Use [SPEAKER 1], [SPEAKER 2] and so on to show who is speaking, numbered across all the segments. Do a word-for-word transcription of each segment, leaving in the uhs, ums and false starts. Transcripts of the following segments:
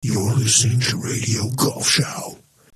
[SPEAKER 1] You're listening to Radio Golf Show.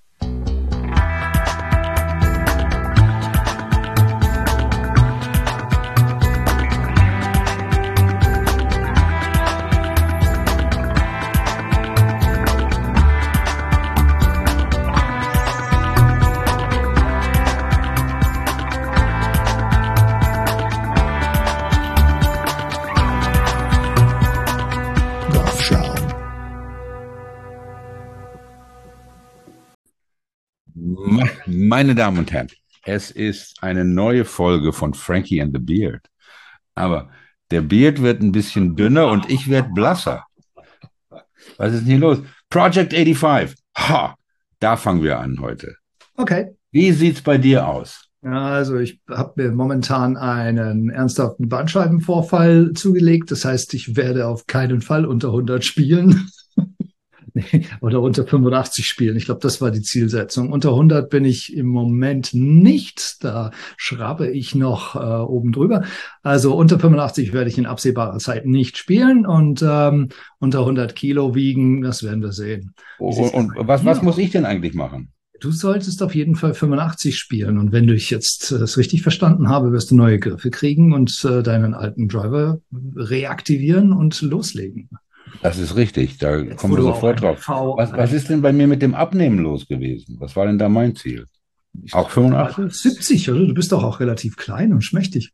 [SPEAKER 2] Meine Damen und Herren, es ist eine neue Folge von Frankie and the Beard. Aber der Beard wird ein bisschen dünner und ich werde blasser. Was ist denn hier los? Project fünfundachtzig. Ha, da fangen wir an heute.
[SPEAKER 3] Okay.
[SPEAKER 2] Wie sieht's bei dir aus?
[SPEAKER 3] Ja, also ich habe mir momentan einen ernsthaften Bandscheibenvorfall zugelegt. Das heißt, ich werde auf keinen Fall unter hundert spielen. Nee, oder unter fünfundachtzig spielen. Ich glaube, das war die Zielsetzung. Unter hundert bin ich im Moment nicht. Da schraube ich noch äh, oben drüber. Also unter fünfundachtzig werde ich in absehbarer Zeit nicht spielen und ähm, unter hundert Kilo wiegen, das werden wir sehen.
[SPEAKER 2] Oh, und was, was muss ich denn eigentlich machen?
[SPEAKER 3] Du solltest auf jeden Fall fünfundachtzig spielen. Und wenn du ich jetzt äh, das richtig verstanden habe, wirst du neue Griffe kriegen und äh, deinen alten Driver reaktivieren und loslegen.
[SPEAKER 2] Das ist richtig, da jetzt kommen wir sofort drauf. Was, was ist denn bei mir mit dem Abnehmen los gewesen? Was war denn da mein Ziel? Auch fünfundachtzig?
[SPEAKER 3] siebzig, oder? Du bist doch auch relativ klein und schmächtig.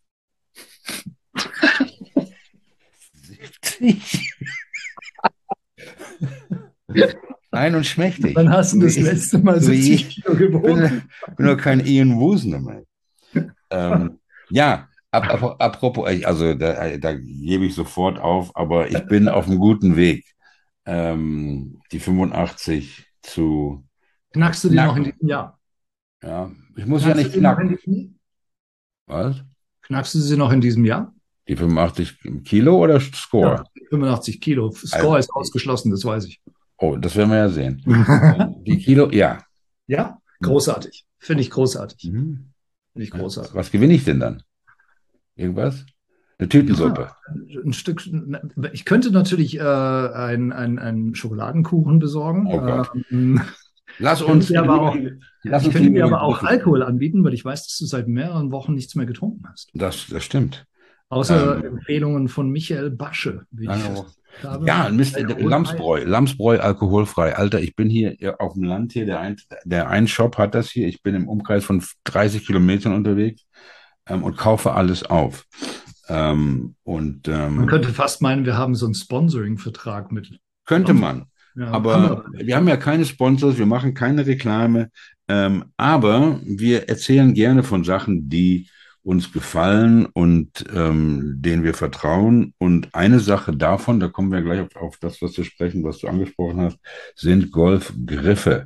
[SPEAKER 2] siebzig? Klein und schmächtig.
[SPEAKER 3] Wann hast du das letzte Mal siebzig Kilo gewogen?
[SPEAKER 2] Ich bin doch kein Ian Wusner mehr. ähm, ja, Ap ap apropos, also da, da gebe ich sofort auf, aber ich bin auf einem guten Weg, ähm, die fünfundachtzig zu
[SPEAKER 3] Knackst du die noch in diesem Jahr?
[SPEAKER 2] Ja, ich muss
[SPEAKER 3] Knackst
[SPEAKER 2] ja nicht knacken. Was?
[SPEAKER 3] Knackst du sie noch in diesem Jahr?
[SPEAKER 2] Die fünfundachtzig Kilo oder Score?
[SPEAKER 3] Ja, fünfundachtzig Kilo. Score also, ist ausgeschlossen, das weiß ich.
[SPEAKER 2] Oh, das werden wir ja sehen. Die Kilo, ja.
[SPEAKER 3] Ja, großartig. Finde ich großartig.
[SPEAKER 2] Mhm.
[SPEAKER 3] Finde ich großartig.
[SPEAKER 2] Was gewinne ich denn dann? Irgendwas? Eine Tütensuppe?
[SPEAKER 3] Ja, ein Stück. Ich könnte natürlich äh, einen ein Schokoladenkuchen besorgen.
[SPEAKER 2] Oh Gott.
[SPEAKER 3] Ähm,
[SPEAKER 2] Lass uns.
[SPEAKER 3] Aber auch, lass ich könnte dir aber auch Alkohol anbieten, weil ich weiß, dass du seit mehreren Wochen nichts mehr getrunken hast.
[SPEAKER 2] Das, das stimmt.
[SPEAKER 3] Außer ähm, Empfehlungen von Michael Basche. Wie
[SPEAKER 2] also, ich habe. Ja, Mist, Lamsbräu, Lamsbräu alkoholfrei. Alter, ich bin hier auf dem Land hier, der ein, der ein Shop hat das hier. Ich bin im Umkreis von dreißig Kilometern unterwegs. Ähm, und kaufe alles auf. Ähm, und, ähm,
[SPEAKER 3] man könnte fast meinen, wir haben so einen Sponsoring-Vertrag mit.
[SPEAKER 2] Könnte man. Ja, aber wir. wir haben ja keine Sponsors, wir machen keine Reklame. Ähm, aber wir erzählen gerne von Sachen, die uns gefallen und ähm, denen wir vertrauen. Und eine Sache davon, da kommen wir gleich auf, auf das, was wir sprechen, was du angesprochen hast, sind Golfgriffe.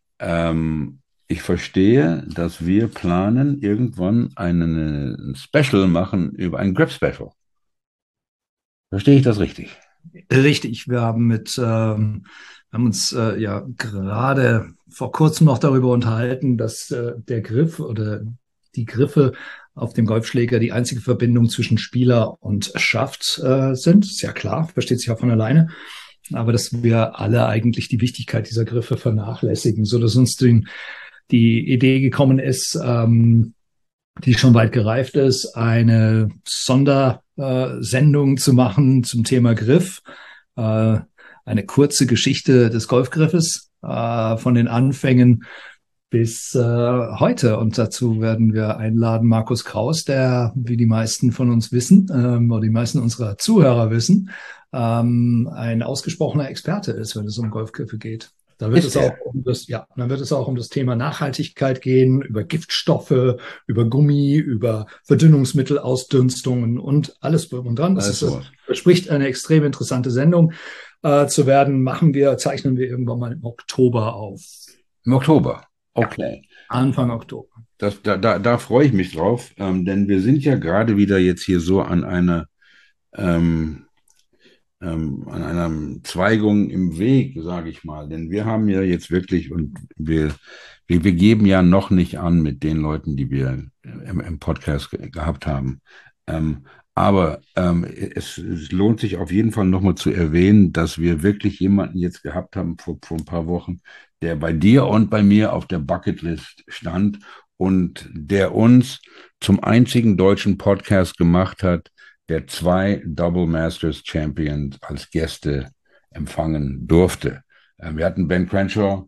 [SPEAKER 2] Ähm, Ich verstehe, dass wir planen, irgendwann einen, ein Special machen über ein Grip-Special. Verstehe ich das richtig?
[SPEAKER 3] Richtig. Wir haben mit, ähm, haben uns äh, ja gerade vor kurzem noch darüber unterhalten, dass äh, der Griff oder die Griffe auf dem Golfschläger die einzige Verbindung zwischen Spieler und Schaft äh, sind. Ist ja klar, versteht sich ja von alleine. Aber dass wir alle eigentlich die Wichtigkeit dieser Griffe vernachlässigen, so dass uns den die Idee gekommen ist, ähm, die schon weit gereift ist, eine Sondersendung äh, zu machen zum Thema Griff. Äh, eine kurze Geschichte des Golfgriffes äh, von den Anfängen bis äh, heute. Und dazu werden wir einladen Markus Kraus, der, wie die meisten von uns wissen, ähm, oder die meisten unserer Zuhörer wissen, ähm, ein ausgesprochener Experte ist, wenn es um Golfgriffe geht. Da wird es auch um das, ja, dann wird es auch um das Thema Nachhaltigkeit gehen, über Giftstoffe, über Gummi, über Verdünnungsmittel, Ausdünstungen und alles drum und dran. Das ist, das verspricht eine extrem interessante Sendung äh, zu werden. Machen wir, zeichnen wir irgendwann mal im Oktober auf.
[SPEAKER 2] Im Oktober, okay.
[SPEAKER 3] Anfang Oktober.
[SPEAKER 2] Das, da, da, da freue ich mich drauf, ähm, denn wir sind ja gerade wieder jetzt hier so an einer ähm, Ähm, an einer Zweigung im Weg, sage ich mal. Denn wir haben ja jetzt wirklich, und wir, wir, wir geben ja noch nicht an mit den Leuten, die wir im, im Podcast ge gehabt haben. Ähm, Aber ähm, es, es lohnt sich auf jeden Fall nochmal zu erwähnen, dass wir wirklich jemanden jetzt gehabt haben vor, vor ein paar Wochen, der bei dir und bei mir auf der Bucketlist stand und der uns zum einzigen deutschen Podcast gemacht hat, der zwei Double Masters Champions als Gäste empfangen durfte. Ähm, wir hatten Ben Crenshaw,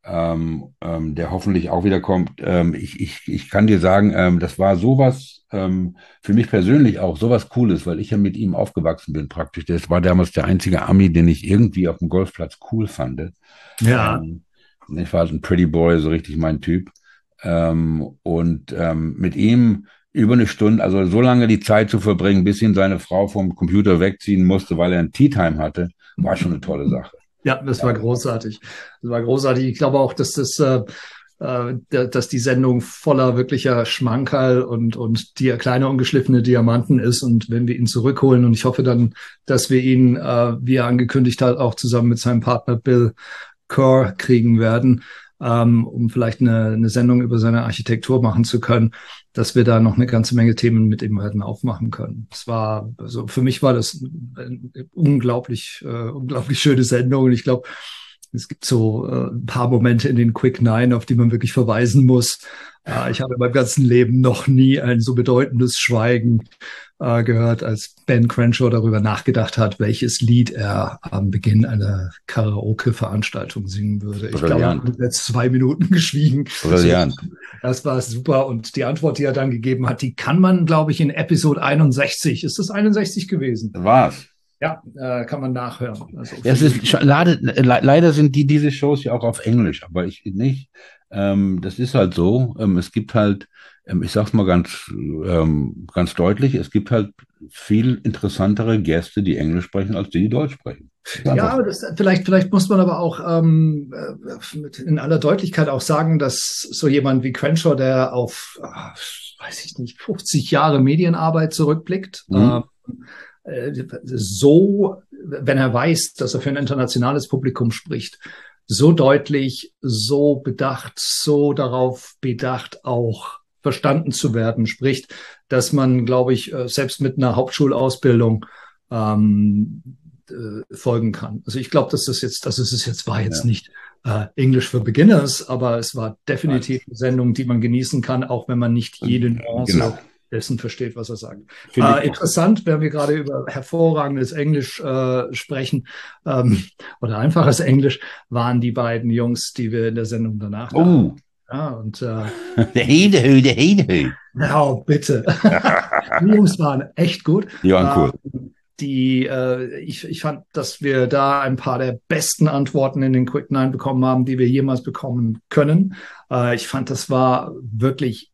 [SPEAKER 2] ähm, ähm, der hoffentlich auch wieder kommt. Ähm, ich, ich, ich kann dir sagen, ähm, das war sowas, ähm, für mich persönlich auch sowas Cooles, weil ich ja mit ihm aufgewachsen bin praktisch. Das war damals der einzige Ami, den ich irgendwie auf dem Golfplatz cool fand.
[SPEAKER 3] Ja.
[SPEAKER 2] Ähm, ich war also ein Pretty Boy, so richtig mein Typ. Ähm, und ähm, mit ihm über eine Stunde, also so lange die Zeit zu verbringen, bis ihn seine Frau vom Computer wegziehen musste, weil er ein Tea Time hatte, war schon eine tolle Sache.
[SPEAKER 3] Ja, das war großartig. Das war großartig. Ich glaube auch, dass das, äh, äh, dass die Sendung voller wirklicher Schmankerl und und die kleine ungeschliffene Diamanten ist. Und wenn wir ihn zurückholen, und ich hoffe dann, dass wir ihn, äh, wie er angekündigt hat, auch zusammen mit seinem Partner Bill Kerr kriegen werden, ähm, um vielleicht eine, eine Sendung über seine Architektur machen zu können, dass wir da noch eine ganze Menge Themen mit ihm werden aufmachen können. Es war, also für mich war das eine unglaublich, äh, unglaublich schöne Sendung. Und ich glaube, es gibt so äh, ein paar Momente in den Quick Nine, auf die man wirklich verweisen muss. Äh, ich habe in meinem ganzen Leben noch nie ein so bedeutendes Schweigen äh, gehört, als Ben Crenshaw darüber nachgedacht hat, welches Lied er am Beginn einer Karaoke-Veranstaltung singen würde. Ich glaube, er hat jetzt zwei Minuten geschwiegen.
[SPEAKER 2] Brillant.
[SPEAKER 3] Das war super. Und die Antwort, die er dann gegeben hat, die kann man, glaube ich, in Episode einundsechzig, ist das einundsechzig gewesen?
[SPEAKER 2] War's.
[SPEAKER 3] Ja, äh, kann man nachhören. Also
[SPEAKER 2] es ist, leider, leider sind die, diese Shows ja auch auf Englisch, aber ich nicht. Ähm, das ist halt so. Ähm, es gibt halt, ähm, ich sag's mal ganz, ähm, ganz deutlich, es gibt halt viel interessantere Gäste, die Englisch sprechen, als die, die Deutsch sprechen.
[SPEAKER 3] Ja, aber das, vielleicht, vielleicht muss man aber auch ähm, in aller Deutlichkeit auch sagen, dass so jemand wie Crenshaw, der auf, weiß ich nicht, fünfzig Jahre Medienarbeit zurückblickt, mhm. äh, so, wenn er weiß, dass er für ein internationales Publikum spricht, so deutlich, so bedacht, so darauf bedacht, auch verstanden zu werden, spricht, dass man, glaube ich, selbst mit einer Hauptschulausbildung ähm, äh, folgen kann. Also ich glaube, dass das jetzt, dass es jetzt war jetzt ja. nicht äh, English for Beginners, aber es war definitiv eine Sendung, die man genießen kann, auch wenn man nicht jede Nuance genau. dessen versteht, was er sagt. Äh, interessant, wenn wir gerade über hervorragendes Englisch äh, sprechen ähm, oder einfaches Englisch, waren die beiden Jungs, die wir in der Sendung danach
[SPEAKER 2] oh.
[SPEAKER 3] hatten. Ja, und äh,
[SPEAKER 2] der Hedehö, der Hedehö.
[SPEAKER 3] Ja, bitte. Die Jungs waren echt gut.
[SPEAKER 2] Die waren cool.
[SPEAKER 3] Ähm, die, äh, ich, ich fand, dass wir da ein paar der besten Antworten in den Quick Nine bekommen haben, die wir jemals bekommen können. Äh, ich fand, das war wirklich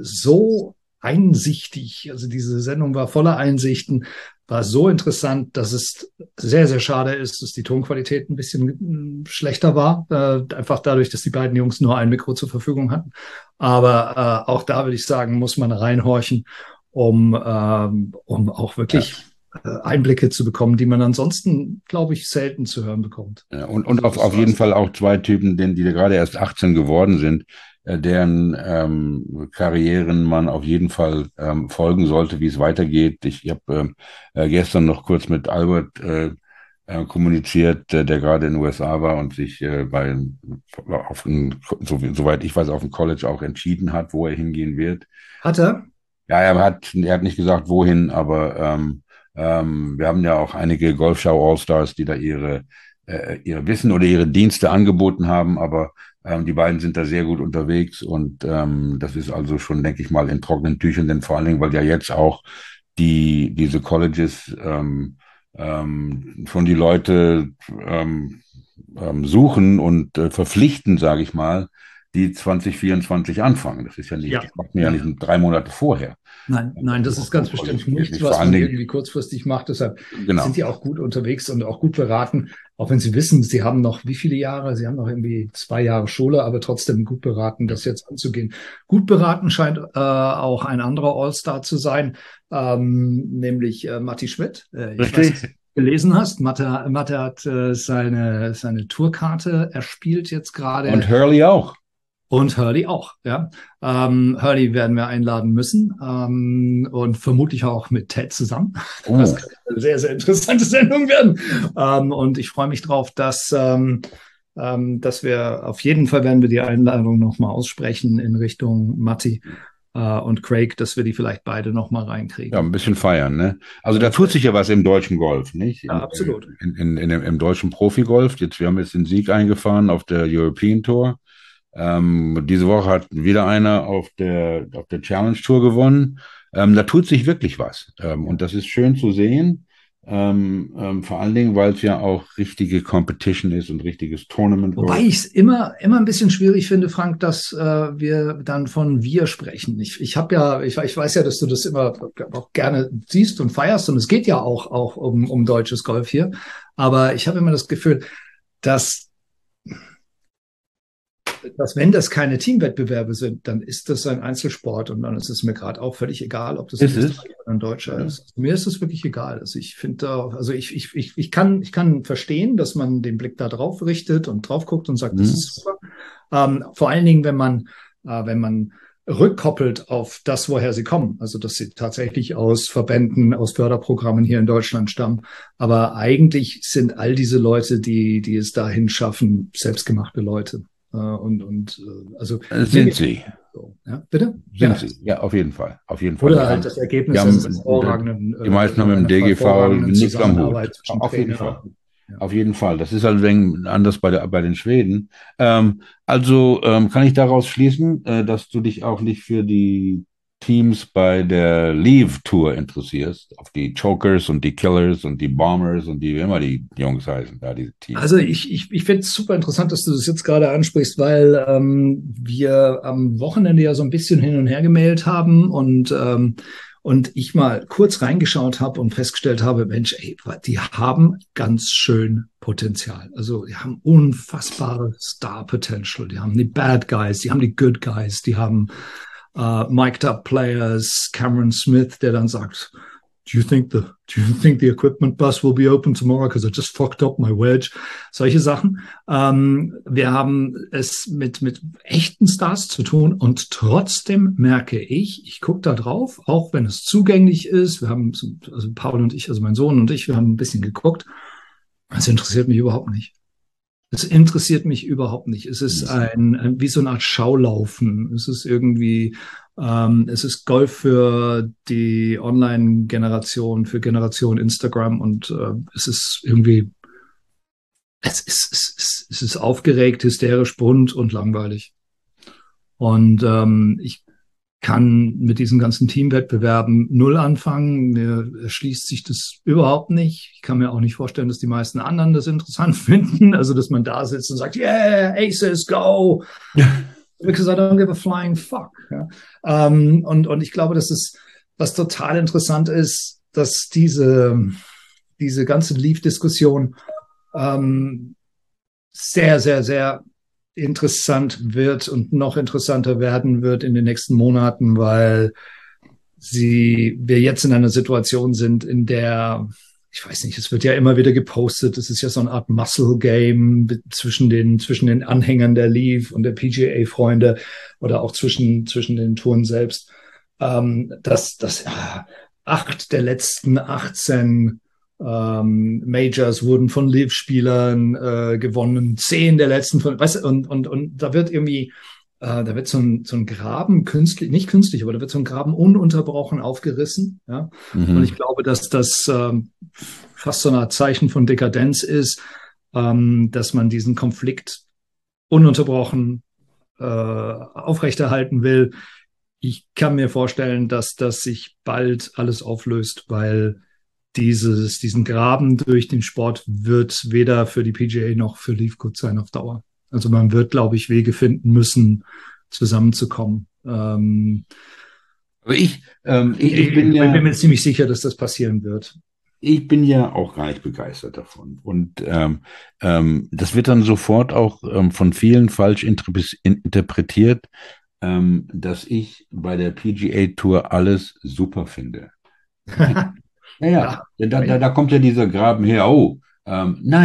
[SPEAKER 3] so einsichtig. Also diese Sendung war voller Einsichten, war so interessant, dass es sehr, sehr schade ist, dass die Tonqualität ein bisschen schlechter war. Äh, einfach dadurch, dass die beiden Jungs nur ein Mikro zur Verfügung hatten. Aber äh, auch da würde ich sagen, muss man reinhorchen, um, ähm, um auch wirklich ja. Einblicke zu bekommen, die man ansonsten, glaube ich, selten zu hören bekommt.
[SPEAKER 2] Ja, und und auf, auf jeden Fall auch zwei Typen, die, die gerade erst achtzehn geworden sind, äh, deren ähm, Karrieren man auf jeden Fall ähm, folgen sollte, wie es weitergeht. Ich, ich habe äh, gestern noch kurz mit Albert äh, äh, kommuniziert, äh, der gerade in den U S A war und sich äh, bei, auf ein, so, soweit ich weiß, auf dem College auch entschieden hat, wo er hingehen wird.
[SPEAKER 3] Hat er?
[SPEAKER 2] Ja, er hat, er hat nicht gesagt, wohin, aber ähm, ähm, wir haben ja auch einige Golfschau All-Stars, die da ihre, äh, ihre Wissen oder ihre Dienste angeboten haben, aber ähm, die beiden sind da sehr gut unterwegs und ähm, das ist also schon, denke ich mal, in trockenen Tüchern, denn vor allen Dingen, weil ja jetzt auch die diese Colleges ähm, ähm, schon die Leute ähm, ähm, suchen und äh, verpflichten, sage ich mal, die zwanzig vierundzwanzig anfangen. Das ist ja nicht,
[SPEAKER 3] ja.
[SPEAKER 2] das macht man ja, ja nicht drei Monate vorher.
[SPEAKER 3] Nein, nein, das ist ganz bestimmt nichts, was man irgendwie kurzfristig macht. Deshalb genau. sind die auch gut unterwegs und auch gut beraten, auch wenn sie wissen, sie haben noch wie viele Jahre? Sie haben noch irgendwie zwei Jahre Schule, aber trotzdem gut beraten, das jetzt anzugehen. Gut beraten scheint äh, auch ein anderer All-Star zu sein, ähm, nämlich äh, Matti Schmidt. Äh, ich
[SPEAKER 2] Richtig.
[SPEAKER 3] weiß, gelesen hast. Matte, Matte hat äh, seine, seine Tourkarte erspielt jetzt gerade.
[SPEAKER 2] Und Hurley auch.
[SPEAKER 3] Und Hurley auch, ja. Ähm, Hurley werden wir einladen müssen ähm, und vermutlich auch mit Ted zusammen.
[SPEAKER 2] Oh.
[SPEAKER 3] Das kann eine sehr, sehr interessante Sendung werden. Ähm, und ich freue mich drauf, dass, ähm, ähm, dass wir auf jeden Fall werden wir die Einladung nochmal aussprechen in Richtung Matti äh, und Craig, dass wir die vielleicht beide nochmal reinkriegen.
[SPEAKER 2] Ja, ein bisschen feiern, ne? Also da tut sich ja was im deutschen Golf, nicht? In,
[SPEAKER 3] Ja, absolut.
[SPEAKER 2] In, in, in, in, Im deutschen Profigolf. Jetzt, wir haben jetzt den Sieg eingefahren auf der European Tour. Ähm, diese Woche hat wieder einer auf der, auf der Challenge Tour gewonnen. Ähm, da tut sich wirklich was. Ähm, und das ist schön zu sehen. Ähm, ähm, vor allen Dingen, weil es ja auch richtige Competition ist und richtiges Tournament.
[SPEAKER 3] Wobei ich es immer, immer ein bisschen schwierig finde, Frank, dass äh, wir dann von wir sprechen. Ich, ich habe ja, ich, ich weiß ja, dass du das immer auch gerne siehst und feierst und es geht ja auch, auch um, um deutsches Golf hier. Aber ich habe immer das Gefühl, dass dass wenn das keine Teamwettbewerbe sind, dann ist das ein Einzelsport und dann ist es mir gerade auch völlig egal, ob das ein Österreicher oder ein Deutscher ja. ist. Also mir ist es wirklich egal. Also ich finde, also ich, ich, ich, ich kann, ich kann verstehen, dass man den Blick da drauf richtet und drauf guckt und sagt, mhm. das ist super. Ähm, vor allen Dingen, wenn man, äh, wenn man rückkoppelt auf das, woher sie kommen. Also, dass sie tatsächlich aus Verbänden, aus Förderprogrammen hier in Deutschland stammen. Aber eigentlich sind all diese Leute, die, die es dahin schaffen, selbstgemachte Leute. Und, und also
[SPEAKER 2] sind sie.
[SPEAKER 3] So, ja, bitte?
[SPEAKER 2] Sind
[SPEAKER 3] ja.
[SPEAKER 2] sie, ja, auf jeden Fall. Auf jeden Fall.
[SPEAKER 3] Oder ja, halt das Ergebnis
[SPEAKER 2] haben,
[SPEAKER 3] des hervorragenden.
[SPEAKER 2] Die meisten haben im D G V nichts am Hut. Auf jeden
[SPEAKER 3] Trainer.
[SPEAKER 2] Fall. Ja. Auf jeden Fall. Das ist halt ein wenig anders bei, der, bei den Schweden. Ähm, also ähm, kann ich daraus schließen, äh, dass du dich auch nicht für die Teams bei der Leave Tour interessierst, auf die Chokers und die Killers und die Bombers und die, wie immer die Jungs heißen, da diese Teams.
[SPEAKER 3] Also ich, ich, ich finde es super interessant, dass du das jetzt gerade ansprichst, weil ähm, wir am Wochenende ja so ein bisschen hin und her gemailt haben und ähm, und ich mal kurz reingeschaut habe und festgestellt habe, Mensch, ey, die haben ganz schön Potenzial. Also die haben unfassbare Star-Potential. Die haben die Bad Guys, die haben die Good Guys, die haben Uh, mic'd up players, Cameron Smith, der dann sagt, do you think the, do you think the equipment bus will be open tomorrow? Because I just fucked up my wedge. Solche Sachen. Um, wir haben es mit, mit echten Stars zu tun und trotzdem merke ich, ich gucke da drauf, auch wenn es zugänglich ist. Wir haben, also Paul und ich, also mein Sohn und ich, wir haben ein bisschen geguckt. Das interessiert mich überhaupt nicht. Es interessiert mich überhaupt nicht. Es ist ein, ein wie so eine Art Schaulaufen. Es ist irgendwie, ähm, es ist Golf für die Online-Generation, für Generation Instagram und äh, es ist irgendwie, es ist, es ist, es ist aufgeregt, hysterisch, bunt und langweilig. Und ähm, ich kann mit diesen ganzen Teamwettbewerben null anfangen. Mir erschließt sich das überhaupt nicht. Ich kann mir auch nicht vorstellen, dass die meisten anderen das interessant finden. Also, dass man da sitzt und sagt, yeah, Aces, go. Because I don't give a flying fuck. Ja. Ähm, und, und ich glaube, dass es, was total interessant ist, dass diese, diese ganze Leaf-Diskussion ähm, sehr, sehr, sehr interessant wird und noch interessanter werden wird in den nächsten Monaten, weil sie, wir jetzt in einer Situation sind, in der, ich weiß nicht, es wird ja immer wieder gepostet, es ist ja so eine Art Muscle-Game zwischen den, zwischen den Anhängern der Leaf und der P G A-Freunde oder auch zwischen, zwischen den Touren selbst, ähm, dass, dass ja, acht der letzten achtzehn Ähm, Majors wurden von Live-Spielern äh, gewonnen, zehn der letzten von, weißt du, und, und, und da wird irgendwie, äh, da wird so ein, so ein Graben künstlich, nicht künstlich, aber da wird so ein Graben ununterbrochen aufgerissen, ja. Mhm. Und ich glaube, dass das ähm, fast so eine Art Zeichen von Dekadenz ist, ähm, dass man diesen Konflikt ununterbrochen äh, aufrechterhalten will. Ich kann mir vorstellen, dass das sich bald alles auflöst, weil Dieses, diesen Graben durch den Sport wird weder für die P G A noch für Leaf gut sein auf Dauer. Also man wird, glaube ich, Wege finden müssen, zusammenzukommen. Ähm,
[SPEAKER 2] Aber ich, ähm, ich, ich,
[SPEAKER 3] ich,
[SPEAKER 2] bin
[SPEAKER 3] ich
[SPEAKER 2] ja,
[SPEAKER 3] bin mir ziemlich sicher, dass das passieren wird.
[SPEAKER 2] Ich bin ja auch gar nicht begeistert davon. Und ähm, ähm, das wird dann sofort auch ähm, von vielen falsch interpretiert, ähm, dass ich bei der P G A Tour alles super finde. Ja, ja, da, da, da kommt ja dieser Graben her. Oh, ähm, nein,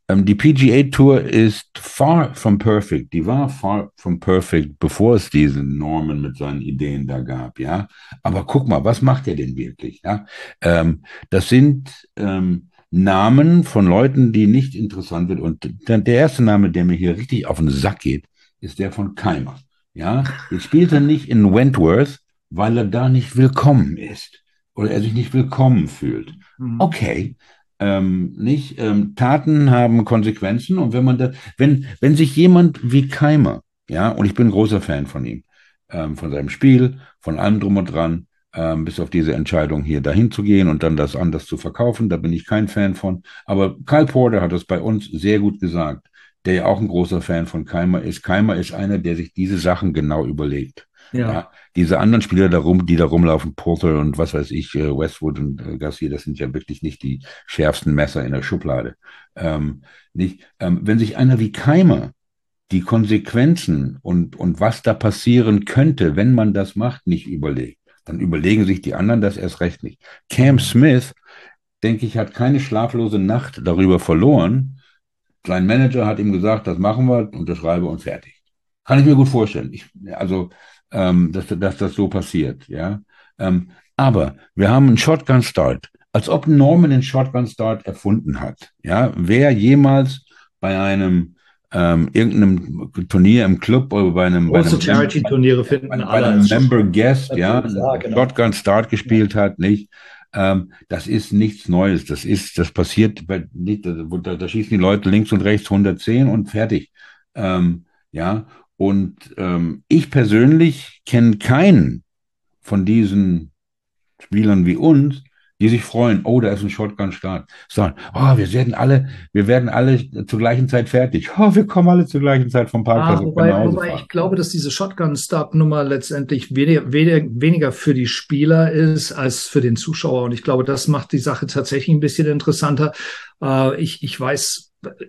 [SPEAKER 2] Ähm, die P G A Tour ist far from perfect. Die war far from perfect, bevor es diesen Norman mit seinen Ideen da gab, ja. Aber guck mal, was macht er denn wirklich, ja? Ähm, das sind ähm, Namen von Leuten, die nicht interessant sind. Und der, der erste Name, der mir hier richtig auf den Sack geht, ist der von Keimer, ja. Jetzt spielt er nicht in Wentworth, weil er da nicht willkommen ist oder er sich nicht willkommen fühlt.
[SPEAKER 3] Mhm.
[SPEAKER 2] Okay. Ähm, nicht, ähm, Taten haben Konsequenzen und wenn man da, wenn, wenn sich jemand wie Keimer, ja, und ich bin ein großer Fan von ihm, ähm, von seinem Spiel, von allem drum und dran, ähm, bis auf diese Entscheidung hier dahin zu gehen und dann das anders zu verkaufen, da bin ich kein Fan von. Aber Kyle Porter hat das bei uns sehr gut gesagt, der ja auch ein großer Fan von Keimer ist. Keimer ist einer, der sich diese Sachen genau überlegt.
[SPEAKER 3] Ja.
[SPEAKER 2] Ja, diese anderen Spieler da rum, die da rumlaufen, Porter und was weiß ich, äh, Westwood und äh, Garcia, das sind ja wirklich nicht die schärfsten Messer in der Schublade. Ähm, nicht, ähm, wenn sich einer wie Keimer die Konsequenzen und, und was da passieren könnte, wenn man das macht, nicht überlegt, dann überlegen sich die anderen das erst recht nicht. Cam Smith, denke ich, hat keine schlaflose Nacht darüber verloren. Sein Manager hat ihm gesagt, das machen wir, unterschreibe und fertig. Kann ich mir gut vorstellen. Ich, also, ähm, dass, dass das so passiert, ja. Ähm, aber wir haben einen Shotgun Start, als ob Norman den Shotgun Start erfunden hat. Ja, wer jemals bei einem ähm, irgendeinem Turnier im Club oder bei einem, bei
[SPEAKER 3] Große
[SPEAKER 2] einem,
[SPEAKER 3] Charity-Turniere finden
[SPEAKER 2] bei, bei
[SPEAKER 3] alle
[SPEAKER 2] einem
[SPEAKER 3] als
[SPEAKER 2] Member Guest, ja,
[SPEAKER 3] ja,
[SPEAKER 2] einen
[SPEAKER 3] genau.
[SPEAKER 2] Shotgun Start gespielt hat, nicht? Ähm, das ist nichts Neues. Das ist, das passiert, bei, nicht, da, da, da schießen die Leute links und rechts hundertzehn und fertig. Ähm, ja, und ähm, ich persönlich kenne keinen von diesen Spielern wie uns, die sich freuen, oh, da ist ein Shotgun-Start. Sagen, oh, wir werden alle, wir werden alle zur gleichen Zeit fertig. Oh, wir kommen alle zur gleichen Zeit vom Parkplatz
[SPEAKER 3] Ah,
[SPEAKER 2] und können nach
[SPEAKER 3] wobei,
[SPEAKER 2] Hause
[SPEAKER 3] wobei
[SPEAKER 2] fahren.
[SPEAKER 3] ich glaube, dass diese Shotgun-Start-Nummer letztendlich weniger, weniger, weniger für die Spieler ist als für den Zuschauer. Und ich glaube, das macht die Sache tatsächlich ein bisschen interessanter. Äh, ich, ich weiß,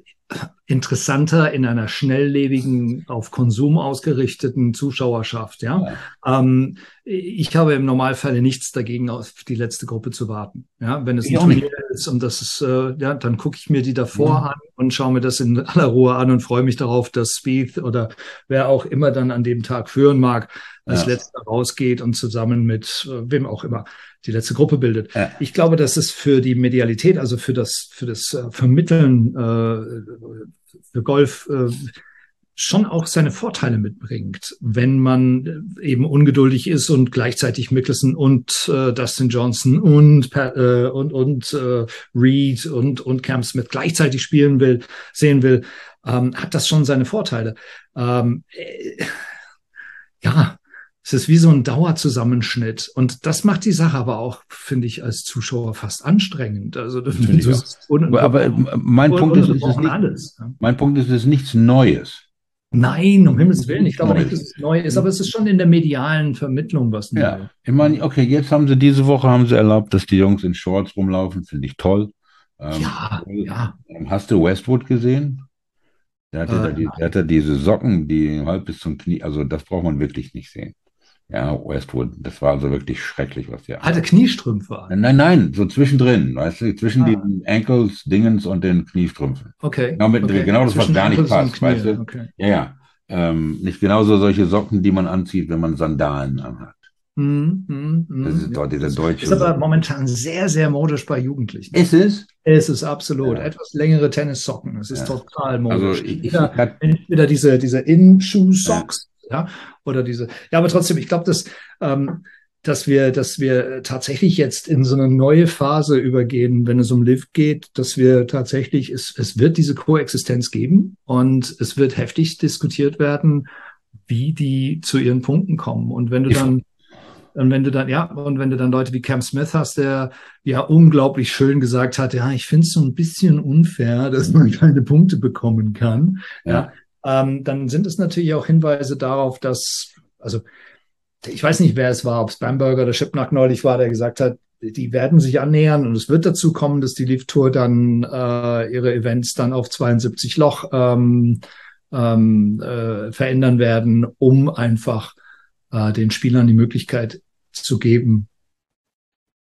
[SPEAKER 3] interessanter in einer schnelllebigen, auf Konsum ausgerichteten Zuschauerschaft. Ja,
[SPEAKER 2] Ja.
[SPEAKER 3] ähm, ich habe im Normalfall nichts dagegen, auf die letzte Gruppe zu warten. Ja, wenn es
[SPEAKER 2] Ich
[SPEAKER 3] ein
[SPEAKER 2] auch nicht.
[SPEAKER 3] Turnier ist und das ist, äh, ja, dann gucke ich mir die davor
[SPEAKER 2] Ja.
[SPEAKER 3] an und schaue mir das in aller Ruhe an und freue mich darauf, dass Spieth oder wer auch immer dann an dem Tag führen mag, als
[SPEAKER 2] Ja.
[SPEAKER 3] letzter rausgeht und zusammen mit äh, wem auch immer die letzte Gruppe bildet.
[SPEAKER 2] Ja.
[SPEAKER 3] Ich glaube, dass es für die Medialität, also für das, für das äh, Vermitteln äh, für Golf äh, schon auch seine Vorteile mitbringt, wenn man eben ungeduldig ist und gleichzeitig Mickelson und äh, Dustin Johnson und äh, und und äh, Reed und und Cam Smith gleichzeitig spielen will, sehen will, ähm, hat das schon seine Vorteile. Ähm, äh, ja, es ist wie so ein Dauerzusammenschnitt. Und das macht die Sache aber auch, finde ich, als Zuschauer fast anstrengend. Also du,
[SPEAKER 2] Natürlich
[SPEAKER 3] du
[SPEAKER 2] auch.
[SPEAKER 3] un,
[SPEAKER 2] Aber äh, mein
[SPEAKER 3] un,
[SPEAKER 2] Punkt ist, es ist
[SPEAKER 3] ununterbrochen
[SPEAKER 2] nicht,
[SPEAKER 3] alles. Ja.
[SPEAKER 2] mein Punkt ist, es ist nichts Neues.
[SPEAKER 3] Nein, um
[SPEAKER 2] Es
[SPEAKER 3] Himmels
[SPEAKER 2] ist
[SPEAKER 3] Willen. Ich
[SPEAKER 2] nichts
[SPEAKER 3] glaube nicht,
[SPEAKER 2] Neues.
[SPEAKER 3] dass es neu ist, aber es ist schon in der medialen Vermittlung was
[SPEAKER 2] Ja,
[SPEAKER 3] Neues.
[SPEAKER 2] ich meine, okay, jetzt haben sie diese Woche haben sie erlaubt, dass die Jungs in Shorts rumlaufen, finde ich toll. Ähm,
[SPEAKER 3] Ja, ja.
[SPEAKER 2] hast du Westwood gesehen? Der hatte da
[SPEAKER 3] Äh,
[SPEAKER 2] die, der hatte diese Socken, die halb bis zum Knie, also das braucht man wirklich nicht sehen. Ja, Westwood, das war also wirklich schrecklich, was der
[SPEAKER 3] hatte
[SPEAKER 2] anhat.
[SPEAKER 3] Kniestrümpfe an.
[SPEAKER 2] Nein, nein, so zwischendrin, weißt du, zwischen
[SPEAKER 3] Ah,
[SPEAKER 2] diesen Ankles, Dingens und den Kniestrümpfen.
[SPEAKER 3] okay,
[SPEAKER 2] Genau, mit,
[SPEAKER 3] okay.
[SPEAKER 2] genau das, was
[SPEAKER 3] Zwischen
[SPEAKER 2] gar nicht
[SPEAKER 3] Ankles und
[SPEAKER 2] passt, weißt
[SPEAKER 3] Knie.
[SPEAKER 2] du?
[SPEAKER 3] Okay.
[SPEAKER 2] Ja, ja. Ähm, nicht genauso solche Socken, die man anzieht, wenn man Sandalen anhat.
[SPEAKER 3] Hm, hm,
[SPEAKER 2] Das
[SPEAKER 3] hm.
[SPEAKER 2] ist
[SPEAKER 3] Ja,
[SPEAKER 2] dort dieser
[SPEAKER 3] das
[SPEAKER 2] deutsche
[SPEAKER 3] ist aber
[SPEAKER 2] Look.
[SPEAKER 3] momentan sehr, sehr modisch bei Jugendlichen.
[SPEAKER 2] Ist es?
[SPEAKER 3] Es ist absolut.
[SPEAKER 2] Ja,
[SPEAKER 3] Etwas längere Tennissocken. Es ist
[SPEAKER 2] ja.
[SPEAKER 3] total
[SPEAKER 2] Also
[SPEAKER 3] modisch.
[SPEAKER 2] ich, ich, ich
[SPEAKER 3] Entweder,
[SPEAKER 2] hatte,
[SPEAKER 3] entweder diese, diese
[SPEAKER 2] ja,
[SPEAKER 3] In-Shoe-Socks, ja, oder diese. Ja, aber trotzdem, ich glaube, dass, ähm, dass wir, dass wir tatsächlich jetzt in so eine neue Phase übergehen, wenn es um Lift geht, dass wir tatsächlich, es, es wird diese Koexistenz geben und es wird heftig diskutiert werden, wie die zu ihren Punkten kommen. Und wenn du
[SPEAKER 2] ich,
[SPEAKER 3] dann und wenn du dann, ja, und wenn du dann Leute wie Cam Smith hast, der ja unglaublich schön gesagt hat, ja, ich finde es so ein bisschen unfair, dass man keine Punkte bekommen kann, ja,
[SPEAKER 2] ja,
[SPEAKER 3] ähm, dann sind es natürlich auch Hinweise darauf, dass, also ich weiß nicht, wer es war, ob es Bamberger oder Schipnack neulich war, der gesagt hat, die werden sich annähern und es wird dazu kommen, dass die Leaf Tour dann äh, ihre Events dann auf zweiundsiebzig Loch ähm, ähm, äh, verändern werden, um einfach äh, den Spielern die Möglichkeit zu geben,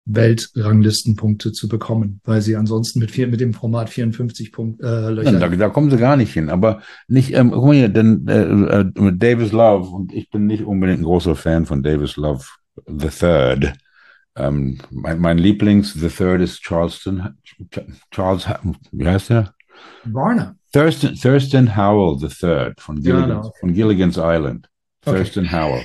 [SPEAKER 3] Weltranglistenpunkte zu bekommen, weil sie ansonsten mit vier, mit dem Format vierundfünfzig Punkt, äh, Löcher.
[SPEAKER 2] Da, da kommen sie gar nicht hin. Aber nicht, ähm, guck mal hier, denn äh, äh, Davis Love, und ich bin nicht unbedingt ein großer Fan von Davis Love the Third. Ähm, mein, mein Lieblings The Third ist Charleston, Charles, wie heißt der?
[SPEAKER 3] Warner.
[SPEAKER 2] Thurston, Thurston Howell the Third von Gilligan's,
[SPEAKER 3] Ja, no.
[SPEAKER 2] von Gilligan's Island.
[SPEAKER 3] Okay.
[SPEAKER 2] Thurston Howell.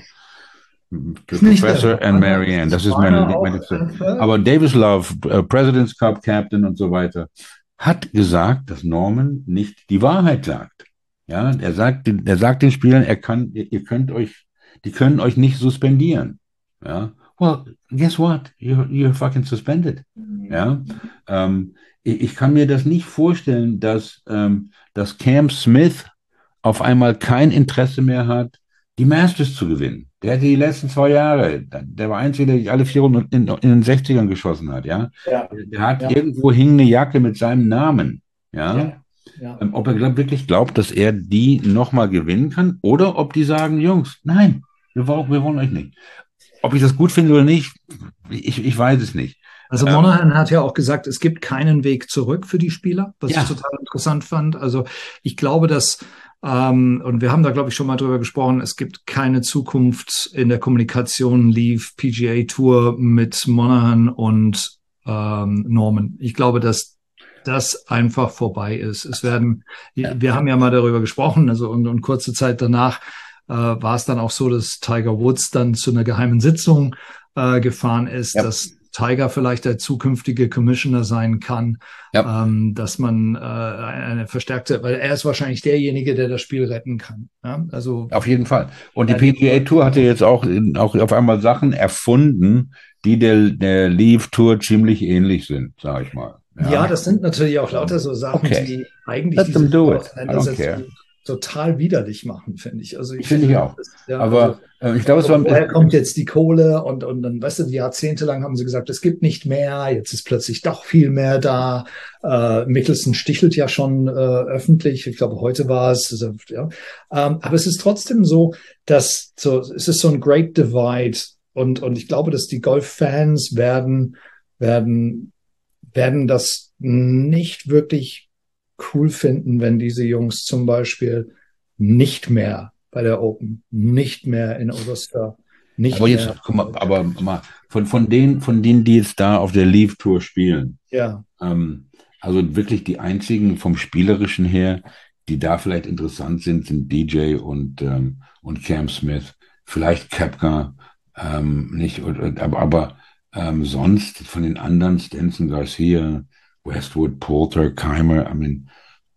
[SPEAKER 2] Professor and Marianne, das ist meine, meine, aber Davis Love, uh, President's Cup Captain und so weiter, hat gesagt, dass Norman nicht die Wahrheit sagt. Ja, er sagt, er sagt den Spielern, er kann, ihr könnt euch, die können euch nicht suspendieren. Ja, well, guess what? You're, you're fucking suspended. Ja, ähm, ich, ich kann mir das nicht vorstellen, dass, ähm, dass Cam Smith auf einmal kein Interesse mehr hat, die Masters zu gewinnen. Der hatte die letzten zwei Jahre, der war einzige, der alle vier Runden in, in den sechzigern geschossen hat, ja.
[SPEAKER 3] ja.
[SPEAKER 2] Der hat
[SPEAKER 3] ja.
[SPEAKER 2] irgendwo hing eine Jacke mit seinem Namen, ja.
[SPEAKER 3] ja. ja.
[SPEAKER 2] Ähm, ob er glaub, wirklich glaubt, dass er die nochmal gewinnen kann, oder ob die sagen, Jungs, nein, wir wollen, wir wollen euch nicht. Ob ich das gut finde oder nicht, ich, ich weiß es nicht.
[SPEAKER 3] Also Monahan ähm, hat ja auch gesagt, es gibt keinen Weg zurück für die Spieler, was ja. ich total interessant fand. Also ich glaube, dass Ähm, und wir haben da, glaube ich, schon mal drüber gesprochen, es gibt keine Zukunft in der Kommunikation Leaf P G A Tour mit Monahan und ähm, Norman. Ich glaube, dass das einfach vorbei ist. Es werden, ja. wir haben ja mal darüber gesprochen, also und, und kurze Zeit danach äh, war es dann auch so, dass Tiger Woods dann zu einer geheimen Sitzung äh, gefahren ist, ja. dass Tiger vielleicht der zukünftige Commissioner sein kann, ja. ähm, dass man äh, eine verstärkte, weil er ist wahrscheinlich derjenige, der das Spiel retten kann. Ja? Also
[SPEAKER 2] auf jeden Fall. Und die P G A Tour hatte jetzt auch, auch auf einmal Sachen erfunden, die der, der Leaf Tour ziemlich ähnlich sind, sage ich mal.
[SPEAKER 3] Ja. ja, das sind natürlich auch lauter so Sachen, okay. die eigentlich
[SPEAKER 2] Let
[SPEAKER 3] diese
[SPEAKER 2] Auseinandersetzung
[SPEAKER 3] total widerlich machen, finde ich. Also ich
[SPEAKER 2] finde ich auch.
[SPEAKER 3] Das, ja,
[SPEAKER 2] aber
[SPEAKER 3] also,
[SPEAKER 2] äh, ich glaube, es war
[SPEAKER 3] woher kommt jetzt die Kohle und und dann, weißt du, jahrzehntelang haben sie gesagt, es gibt nicht mehr. Jetzt ist plötzlich doch viel mehr da. Äh, Mickelson stichelt ja schon äh, öffentlich. Ich glaube, heute war es. Also, ja. ähm, aber es ist trotzdem so, dass so es ist so ein Great Divide und und ich glaube, dass die Golffans werden werden werden das nicht wirklich cool finden, wenn diese Jungs zum Beispiel nicht mehr bei der Open, nicht mehr in Augusta, nicht
[SPEAKER 2] aber jetzt,
[SPEAKER 3] mehr.
[SPEAKER 2] Guck mal, aber mal, von, von denen, von denen, die jetzt da auf der Leaf Tour spielen,
[SPEAKER 3] ja.
[SPEAKER 2] ähm, also wirklich die einzigen vom Spielerischen her, die da vielleicht interessant sind, sind D J und, ähm, und Cam Smith, vielleicht Koepka, ähm, nicht, aber, aber ähm, sonst von den anderen, Stenson, Garcia, Westwood, Poulter, Keimer, I mean,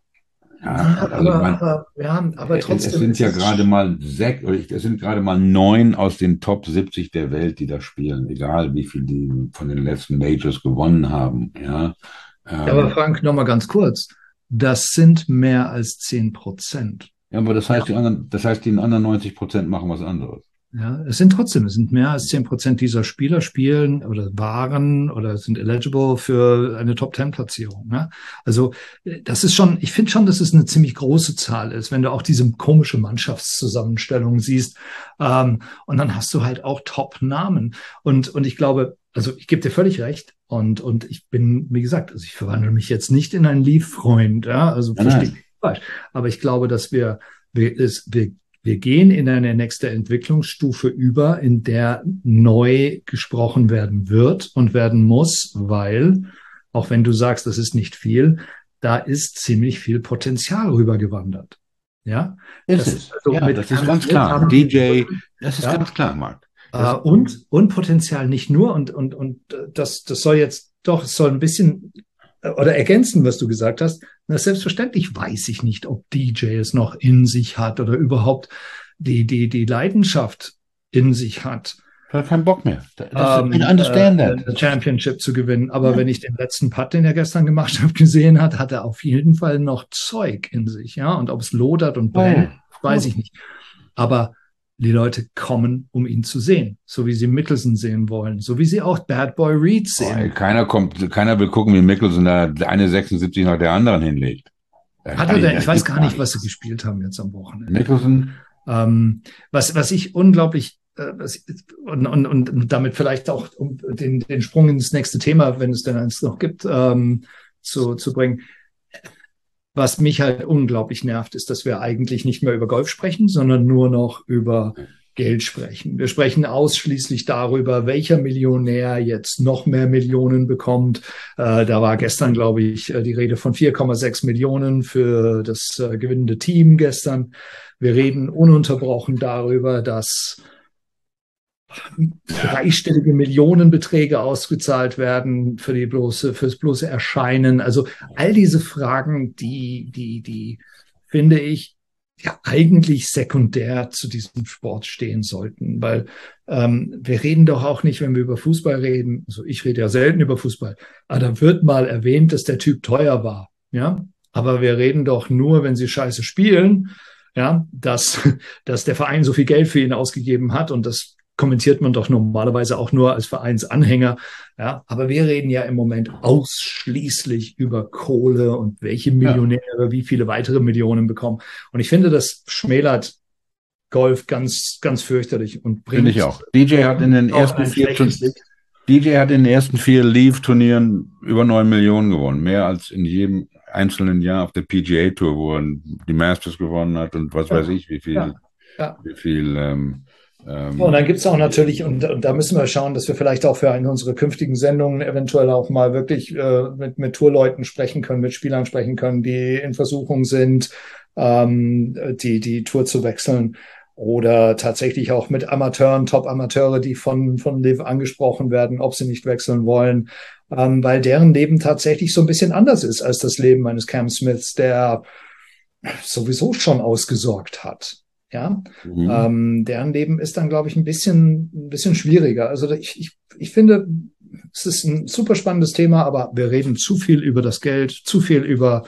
[SPEAKER 2] ja,
[SPEAKER 3] ja,
[SPEAKER 2] also
[SPEAKER 3] aber,
[SPEAKER 2] man,
[SPEAKER 3] aber, ja, aber trotzdem.
[SPEAKER 2] Es sind ja gerade mal sechs, es sind gerade mal neun aus den Top siebzig der Welt, die da spielen, egal wie viel die von den letzten Majors gewonnen haben. Ja,
[SPEAKER 3] ähm, ja aber Frank, nochmal ganz kurz. Das sind mehr als zehn Prozent.
[SPEAKER 2] Ja, aber das heißt, ja. die anderen, das heißt, die anderen neunzig Prozent machen was anderes.
[SPEAKER 3] Ja, es sind trotzdem, es sind mehr als zehn Prozent dieser Spieler spielen oder waren oder sind eligible für eine Top-Ten-Platzierung. Ne? Also das ist schon, ich finde schon, dass es eine ziemlich große Zahl ist, wenn du auch diese komische Mannschaftszusammenstellung siehst. Ähm, und dann hast du halt auch Top-Namen. Und, und ich glaube, also ich gebe dir völlig recht. Und, und ich bin, wie gesagt, also ich verwandle mich jetzt nicht in einen Leaf-Freund. Ja? Also verstehe ich falsch. Aber ich glaube, dass wir, wir, es, wir Wir gehen in eine nächste Entwicklungsstufe über, in der neu gesprochen werden wird und werden muss, weil, auch wenn du sagst, das ist nicht viel, da ist ziemlich viel Potenzial rübergewandert. Ja,
[SPEAKER 2] ist das ist, also ja, das ist ganz klar. D J, das ist ja, ganz klar, Marc.
[SPEAKER 3] Äh, und, und Potenzial nicht nur, und, und, und das, das soll jetzt doch, es soll ein bisschen oder ergänzen, was du gesagt hast. Na, selbstverständlich weiß ich nicht, ob D J es noch in sich hat oder überhaupt die, die, die Leidenschaft in sich hat.
[SPEAKER 2] Ich habe keinen Bock mehr.
[SPEAKER 3] Das, um, I understand äh, that. Championship zu gewinnen. Aber ja. wenn ich den letzten Putt, den er gestern gemacht hat, gesehen hat, hat er auf jeden Fall noch Zeug in sich. Ja, und ob es lodert und brennt, oh. weiß ich nicht. Aber die Leute kommen, um ihn zu sehen, so wie sie Mickelson sehen wollen, so wie sie auch Bad Boy Reed sehen.
[SPEAKER 2] Oh, keiner kommt, keiner will gucken, wie Mickelson da eine sechsundsiebzig nach der anderen hinlegt.
[SPEAKER 3] Hat er denn? Ich weiß gar nicht, was sie gespielt haben jetzt am Wochenende.
[SPEAKER 2] Mickelson.
[SPEAKER 3] Ähm, was, was ich unglaublich äh, was, und, und, und damit vielleicht auch um den, den Sprung ins nächste Thema, wenn es denn eins noch gibt, ähm, zu, zu bringen. Was mich halt unglaublich nervt, ist, dass wir eigentlich nicht mehr über Golf sprechen, sondern nur noch über Geld sprechen. Wir sprechen ausschließlich darüber, welcher Millionär jetzt noch mehr Millionen bekommt. Äh, da war gestern, glaube ich, die Rede von vier Komma sechs Millionen für das äh, gewinnende Team gestern. Wir reden ununterbrochen darüber, dass dreistellige Millionenbeträge ausgezahlt werden für die bloße, fürs bloße Erscheinen. Also all diese Fragen, die, die, die finde ich ja eigentlich sekundär zu diesem Sport stehen sollten, weil ähm, wir reden doch auch nicht, wenn wir über Fußball reden. Also ich rede ja selten über Fußball, aber da wird mal erwähnt, dass der Typ teuer war, ja. Aber wir reden doch nur, wenn sie scheiße spielen, ja, dass dass der Verein so viel Geld für ihn ausgegeben hat, und das kommentiert man doch normalerweise auch nur als Vereinsanhänger. Ja, aber wir reden ja im Moment ausschließlich über Kohle und welche Millionäre ja. wie viele weitere Millionen bekommen. Und ich finde, das schmälert Golf ganz, ganz fürchterlich und bringt.
[SPEAKER 2] Finde ich auch. D J hat in den ersten vier D J hat in den ersten vier Leave-Turnieren über neun Millionen gewonnen. Mehr als in jedem einzelnen Jahr auf der P G A Tour, wo er die Masters gewonnen hat und was ja. weiß ich, wie viel, ja. Ja. wie viel, ähm,
[SPEAKER 3] Ähm, und dann gibt es auch natürlich, und, und da müssen wir schauen, dass wir vielleicht auch für eine unserer künftigen Sendungen eventuell auch mal wirklich äh, mit, mit Tourleuten sprechen können, mit Spielern sprechen können, die in Versuchung sind, ähm, die, die Tour zu wechseln. Oder tatsächlich auch mit Amateuren, Top-Amateure, die von, von Liv angesprochen werden, ob sie nicht wechseln wollen, ähm, weil deren Leben tatsächlich so ein bisschen anders ist als das Leben eines Cam Smiths, der sowieso schon ausgesorgt hat. Ja, mhm. ähm, deren Leben ist dann, glaube ich, ein bisschen, ein bisschen schwieriger. Also ich, ich, ich finde, es ist ein super spannendes Thema, aber wir reden zu viel über das Geld, zu viel über,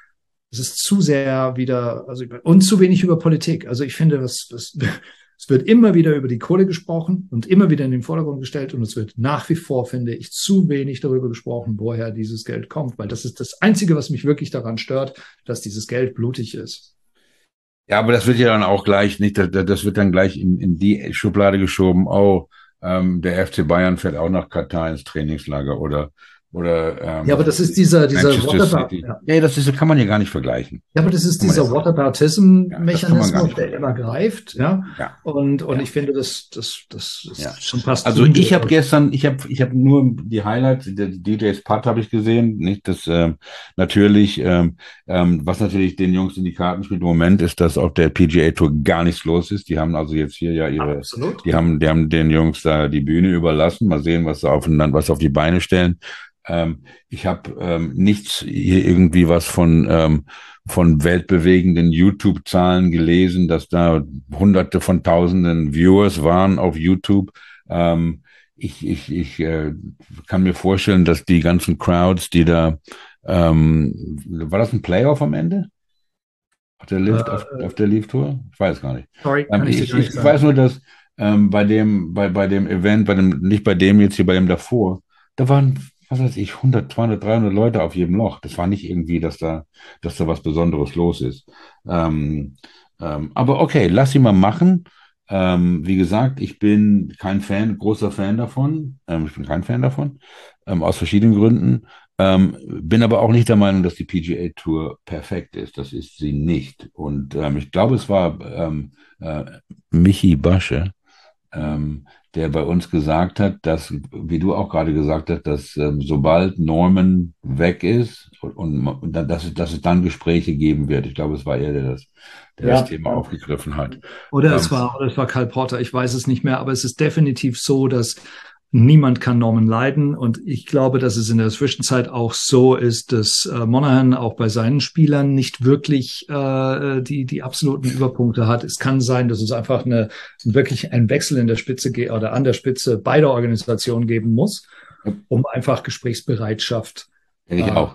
[SPEAKER 3] es ist zu sehr wieder, also und zu wenig über Politik. Also ich finde, das, das, es wird immer wieder über die Kohle gesprochen und immer wieder in den Vordergrund gestellt, und es wird nach wie vor, finde ich, zu wenig darüber gesprochen, woher dieses Geld kommt, weil das ist das Einzige, was mich wirklich daran stört, dass dieses Geld blutig ist.
[SPEAKER 2] Ja, aber das wird ja dann auch gleich nicht, das, das wird dann gleich in, in die Schublade geschoben, oh, ähm, der F C Bayern fährt auch nach Katar ins Trainingslager oder oder ähm,
[SPEAKER 3] ja, aber das ist dieser dieser Whatabout,
[SPEAKER 2] ja. ja, das ist, kann man ja gar nicht vergleichen.
[SPEAKER 3] Ja, aber das ist kann dieser Whataboutism-Mechanismus, ja, der immer greift, ja. ja. Und und ja. ich finde, das das das ist ja. schon fast.
[SPEAKER 2] Also ich habe gestern, ich habe ich habe nur die Highlights, der D J's Putt habe ich gesehen, nicht das ähm, natürlich, ähm, ähm, was natürlich den Jungs in die Karten spielt im Moment, ist, dass auf der P G A Tour gar nichts los ist. Die haben also jetzt hier ja ihre, Absolut. die haben, die haben den Jungs da die Bühne überlassen. Mal sehen, was sie aufeinander, was auf die Beine stellen. Ähm, ich habe ähm, nichts hier irgendwie was von ähm, von weltbewegenden YouTube-Zahlen gelesen, dass da Hunderte von Tausenden Viewers waren auf YouTube. Ähm, ich ich, ich äh, kann mir vorstellen, dass die ganzen Crowds, die da ähm, war das ein Playoff am Ende? Auf der Lift, uh, auf, auf der Leaf Tour? Ich weiß gar nicht. Sorry, kann ähm, ich, ich, ich weiß nur, dass ähm, bei dem bei bei dem Event, bei dem nicht bei dem jetzt hier, bei dem davor, da waren was weiß ich, hundert, zweihundert, dreihundert Leute auf jedem Loch. Das war nicht irgendwie, dass da, dass da was Besonderes los ist. Ähm, ähm, aber okay, lass sie mal machen. Ähm, wie gesagt, ich bin kein Fan, großer Fan davon. Ähm, ich bin kein Fan davon, ähm, aus verschiedenen Gründen. Ähm, bin aber auch nicht der Meinung, dass die P G A Tour perfekt ist. Das ist sie nicht. Und ähm, ich glaube, es war ähm, äh, Michi Basche, ähm, der bei uns gesagt hat, dass, wie du auch gerade gesagt hast, dass ähm, sobald Norman weg ist und, und dass, es, dass es dann Gespräche geben wird. Ich glaube, es war er, der das, der ja. das Thema aufgegriffen hat.
[SPEAKER 3] Oder ähm, es war, oder es war Kyle Porter, ich weiß es nicht mehr, aber es ist definitiv so, dass niemand kann Norman leiden, und ich glaube, dass es in der Zwischenzeit auch so ist, dass äh, Monahan auch bei seinen Spielern nicht wirklich äh, die die absoluten Überpunkte hat. Es kann sein, dass es einfach eine wirklich ein Wechsel in der Spitze ge- oder an der Spitze beider Organisationen geben muss, um einfach Gesprächsbereitschaft
[SPEAKER 2] Denke ich
[SPEAKER 3] äh,
[SPEAKER 2] auch.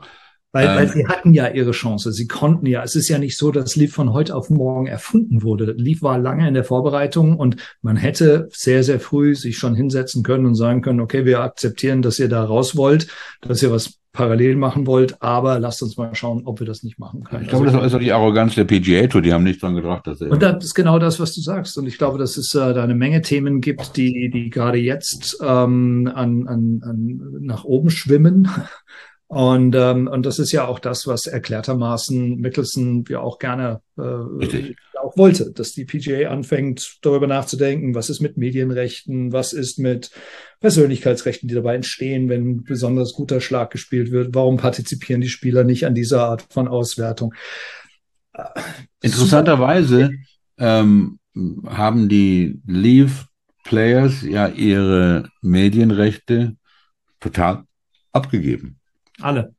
[SPEAKER 3] Weil,
[SPEAKER 2] Ähm,
[SPEAKER 3] weil sie hatten ja ihre Chance. Sie konnten ja. Es ist ja nicht so, dass Leaf von heute auf morgen erfunden wurde. Leaf war lange in der Vorbereitung und man hätte sehr, sehr früh sich schon hinsetzen können und sagen können, okay, wir akzeptieren, dass ihr da raus wollt, dass ihr was parallel machen wollt, aber lasst uns mal schauen, ob wir das nicht machen können.
[SPEAKER 2] ich glaube, das
[SPEAKER 3] Also,
[SPEAKER 2] ist auch die Arroganz der P G A Tour. Die haben nicht dran gedacht, dass er.
[SPEAKER 3] und das ist genau das, was du sagst. Und ich glaube, dass es äh, da eine Menge Themen gibt, die, die gerade jetzt ähm, an, an, an nach oben schwimmen. Und, ähm, und das ist ja auch das, was erklärtermaßen Mickelson ja auch gerne äh,
[SPEAKER 2] Richtig.
[SPEAKER 3] auch wollte, dass die P G A anfängt, darüber nachzudenken, was ist mit Medienrechten, was ist mit Persönlichkeitsrechten, die dabei entstehen, wenn ein besonders guter Schlag gespielt wird. Warum partizipieren die Spieler nicht an dieser Art von Auswertung? Äh,
[SPEAKER 2] Interessanterweise ähm, haben die Leaf Players ja ihre Medienrechte total abgegeben.
[SPEAKER 3] Alle.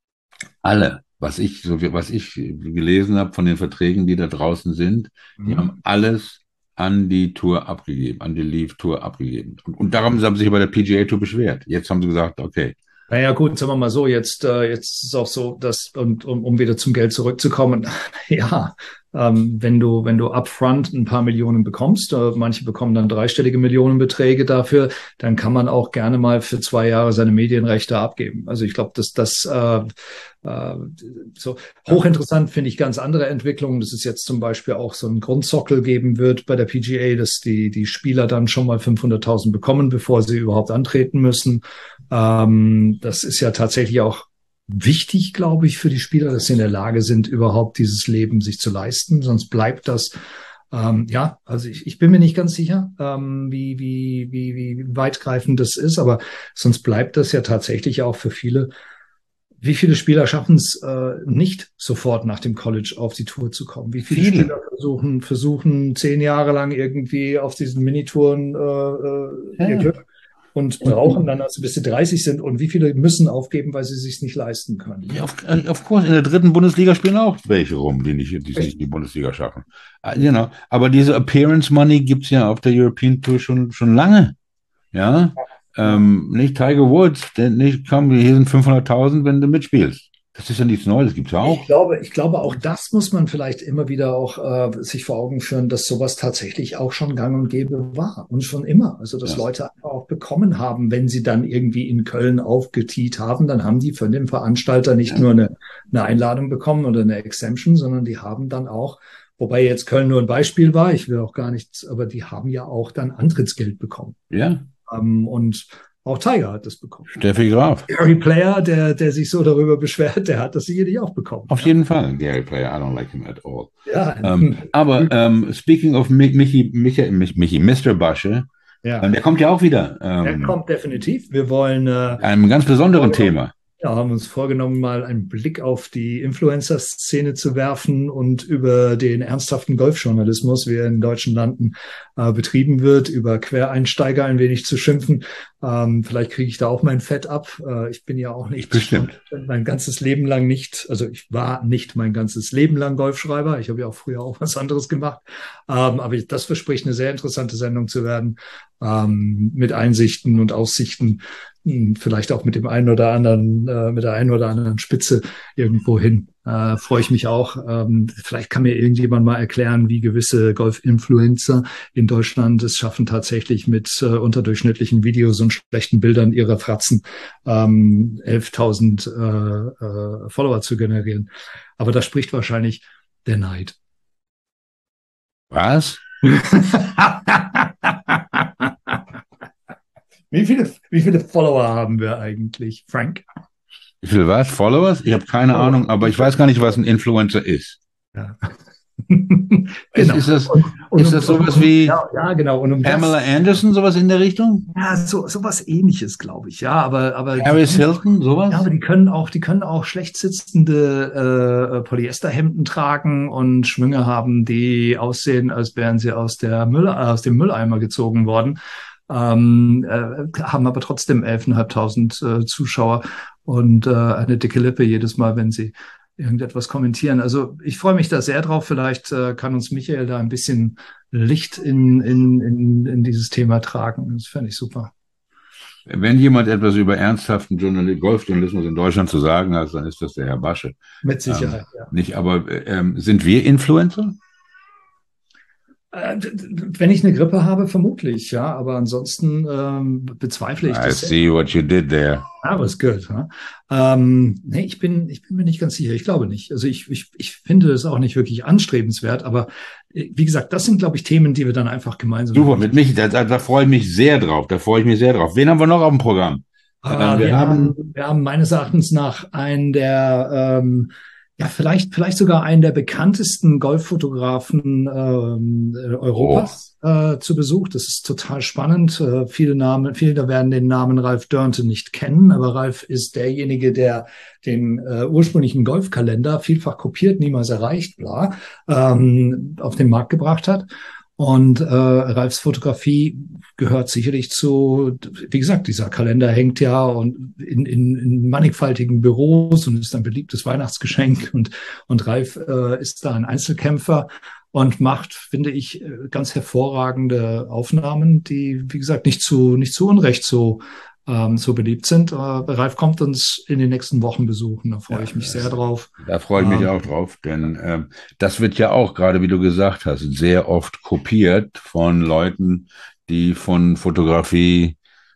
[SPEAKER 2] Alle, was ich, so wie- was ich gelesen habe von den Verträgen, die da draußen sind, die
[SPEAKER 3] Mhm.
[SPEAKER 2] haben alles an die Tour abgegeben, an die Leaf Tour abgegeben. Und, und darum haben sie sich bei der P G A Tour beschwert. Jetzt haben sie gesagt, okay,
[SPEAKER 3] Naja, gut, sagen wir mal so, jetzt, äh, jetzt ist es auch so, dass, und um, um wieder zum Geld zurückzukommen, ja, ähm, wenn du, wenn du upfront ein paar Millionen bekommst, äh, manche bekommen dann dreistellige Millionenbeträge dafür, dann kann man auch gerne mal für zwei Jahre seine Medienrechte abgeben. Also ich glaube, dass das äh, äh, so hochinteressant finde ich ganz andere Entwicklungen, dass es jetzt zum Beispiel auch so einen Grundsockel geben wird bei der P G A, dass die, die Spieler dann schon mal fünfhunderttausend bekommen, bevor sie überhaupt antreten müssen. Ähm, das ist ja tatsächlich auch wichtig, glaube ich, für die Spieler, dass sie in der Lage sind, überhaupt dieses Leben sich zu leisten. Sonst bleibt das, ähm, ja, also ich, ich bin mir nicht ganz sicher, ähm, wie, wie, wie, wie weitgreifend das ist, aber sonst bleibt das ja tatsächlich auch für viele. Wie viele Spieler schaffen es äh, nicht sofort nach dem College auf die Tour zu kommen? Wie viele,
[SPEAKER 2] viele.
[SPEAKER 3] Spieler versuchen, versuchen zehn Jahre lang irgendwie auf diesen Minitouren äh, äh, ihr
[SPEAKER 2] Ja.
[SPEAKER 3] Glück und brauchen dann, also bis sie dreißig sind, und wie viele müssen aufgeben, weil sie es sich nicht leisten können?
[SPEAKER 2] Ja, Of, of course, in der dritten Bundesliga spielen auch welche rum, die nicht, die es nicht in die Bundesliga schaffen. Ah, Genau. Aber diese Appearance Money gibt's ja auf der European Tour schon, schon lange. Ja. Ähm, nicht Tiger Woods, denn nicht, komm, hier sind fünfhunderttausend, wenn du mitspielst. Das ist ja nichts Neues, das gibt's ja auch.
[SPEAKER 3] Ich glaube, ich glaube, auch das muss man vielleicht immer wieder auch äh, sich vor Augen führen, dass sowas tatsächlich auch schon gang und gäbe war und schon immer. Also, dass
[SPEAKER 2] Ja.
[SPEAKER 3] Leute einfach auch bekommen haben, wenn sie dann irgendwie in Köln aufgetiet haben, dann haben die von dem Veranstalter nicht
[SPEAKER 2] Ja.
[SPEAKER 3] nur eine, eine Einladung bekommen oder eine Exemption, sondern die haben dann auch, wobei jetzt Köln nur ein Beispiel war, ich will auch gar nichts, aber die haben ja auch dann Antrittsgeld bekommen.
[SPEAKER 2] Ja.
[SPEAKER 3] Ähm, und auch Tiger hat das bekommen.
[SPEAKER 2] Steffi Graf.
[SPEAKER 3] Gary Player, der, der sich so darüber beschwert, der hat das sicherlich auch bekommen.
[SPEAKER 2] Auf
[SPEAKER 3] ja.
[SPEAKER 2] jeden Fall, Gary Player, I don't like him at all.
[SPEAKER 3] Ja,
[SPEAKER 2] Ähm, aber ähm, speaking of Mi- Michi, Michi, Mich- Michi, Mister Basche,
[SPEAKER 3] ja.
[SPEAKER 2] ähm, der kommt ja auch wieder.
[SPEAKER 3] Der
[SPEAKER 2] Ähm,
[SPEAKER 3] kommt definitiv. Wir wollen, äh,
[SPEAKER 2] einem ganz besonderen Thema.
[SPEAKER 3] ja, haben uns vorgenommen, mal einen Blick auf die Influencer-Szene zu werfen und über den ernsthaften Golfjournalismus, wie er in deutschen Landen äh, betrieben wird, über Quereinsteiger ein wenig zu schimpfen. Ähm, vielleicht kriege ich da auch mein Fett ab. Äh, ich bin ja auch nicht
[SPEAKER 2] Bestimmt.
[SPEAKER 3] mein ganzes Leben lang nicht, also ich war nicht mein ganzes Leben lang Golfschreiber. Ich habe ja auch früher auch was anderes gemacht. Ähm, aber das verspricht eine sehr interessante Sendung zu werden, ähm, mit Einsichten und Aussichten, mh, vielleicht auch mit dem einen oder anderen, äh, mit der einen oder anderen Spitze irgendwo hin. Äh, freue ich mich auch. Ähm, vielleicht kann mir irgendjemand mal erklären, wie gewisse Golf-Influencer in Deutschland es schaffen, tatsächlich mit äh, unterdurchschnittlichen Videos und schlechten Bildern ihrer Fratzen ähm, elftausend äh, äh, Follower zu generieren. Aber da spricht wahrscheinlich der Neid.
[SPEAKER 2] Was?
[SPEAKER 3] Wie viele, wie viele Follower haben wir eigentlich, Frank?
[SPEAKER 2] Wie viel was? Followers? Ich habe keine
[SPEAKER 3] Follower.
[SPEAKER 2] Ahnung, aber ich weiß gar nicht, was ein Influencer ist.
[SPEAKER 3] Ja.
[SPEAKER 2] Ist, ist das,
[SPEAKER 3] Und, und
[SPEAKER 2] ist das sowas wie
[SPEAKER 3] ja, ja, genau. Und um
[SPEAKER 2] Pamela
[SPEAKER 3] das,
[SPEAKER 2] Anderson, sowas in der Richtung?
[SPEAKER 3] ja, so, sowas Ähnliches, glaube ich. Ja, aber, aber die
[SPEAKER 2] Paris
[SPEAKER 3] können-
[SPEAKER 2] Hilton, sowas?
[SPEAKER 3] Ja, aber die können auch, die können auch schlecht sitzende äh, Polyesterhemden tragen und Schwünge haben, die aussehen, als wären sie aus der Müll, äh, aus dem Mülleimer gezogen worden. Ähm, äh, haben aber trotzdem elftausendfünfhundert äh, Zuschauer und äh, eine dicke Lippe jedes Mal, wenn sie irgendetwas kommentieren. Also ich freue mich da sehr drauf. Vielleicht äh, kann uns Michael da ein bisschen Licht in, in, in, in dieses Thema tragen. Das fände ich super.
[SPEAKER 2] Wenn jemand etwas über ernsthaften Journal- Golfjournalismus in Deutschland zu sagen hat, dann ist das der Herr Basche.
[SPEAKER 3] Mit Sicherheit,
[SPEAKER 2] ähm,
[SPEAKER 3] ja.
[SPEAKER 2] Nicht, aber ähm, sind wir Influencer?
[SPEAKER 3] Äh, Wenn ich eine Grippe habe, vermutlich, ja. Aber ansonsten ähm, bezweifle ich
[SPEAKER 2] I
[SPEAKER 3] das.
[SPEAKER 2] see what you did there.
[SPEAKER 3] Ah, was good. Ja. Ähm, nee, ich bin, ich bin mir nicht ganz sicher. Ich glaube nicht. Also ich, ich, ich finde das auch nicht wirklich anstrebenswert. Aber äh, wie gesagt, das sind, glaube ich, Themen, die wir dann einfach gemeinsam.
[SPEAKER 2] Super, mit mich, da, da, da freue ich mich sehr drauf. Da freue ich mich sehr drauf. Wen haben wir noch auf dem Programm? Ähm,
[SPEAKER 3] Ah,
[SPEAKER 2] wir
[SPEAKER 3] wir
[SPEAKER 2] haben,
[SPEAKER 3] haben, wir haben meines Erachtens nach einen der, ähm, ja, vielleicht, vielleicht sogar einen der bekanntesten Golffotografen ähm, äh,
[SPEAKER 2] oh,
[SPEAKER 3] Europas äh, zu Besuch. Das ist total spannend. Äh, viele Namen, viele da werden den Namen Ralph Dörnte nicht kennen, aber Ralph ist derjenige, der den äh, ursprünglichen Golfkalender, vielfach kopiert, niemals erreicht, bla, ähm, auf den Markt gebracht hat. Und äh, Ralfs Fotografie gehört sicherlich zu, wie gesagt, dieser Kalender hängt ja und in, in, in mannigfaltigen Büros und ist ein beliebtes Weihnachtsgeschenk. Und, und Ralf äh, ist da ein Einzelkämpfer und macht, finde ich, äh, ganz hervorragende Aufnahmen, die, wie gesagt, nicht zu, nicht zu Unrecht so, ähm, so beliebt sind. Äh, Ralf kommt uns in den nächsten Wochen besuchen, da freue
[SPEAKER 2] ja,
[SPEAKER 3] ich mich sehr drauf.
[SPEAKER 2] da freue ich mich
[SPEAKER 3] Ähm,
[SPEAKER 2] auch drauf, denn ähm, das wird ja auch, gerade wie du gesagt hast, sehr oft kopiert von Leuten, die von Fotografie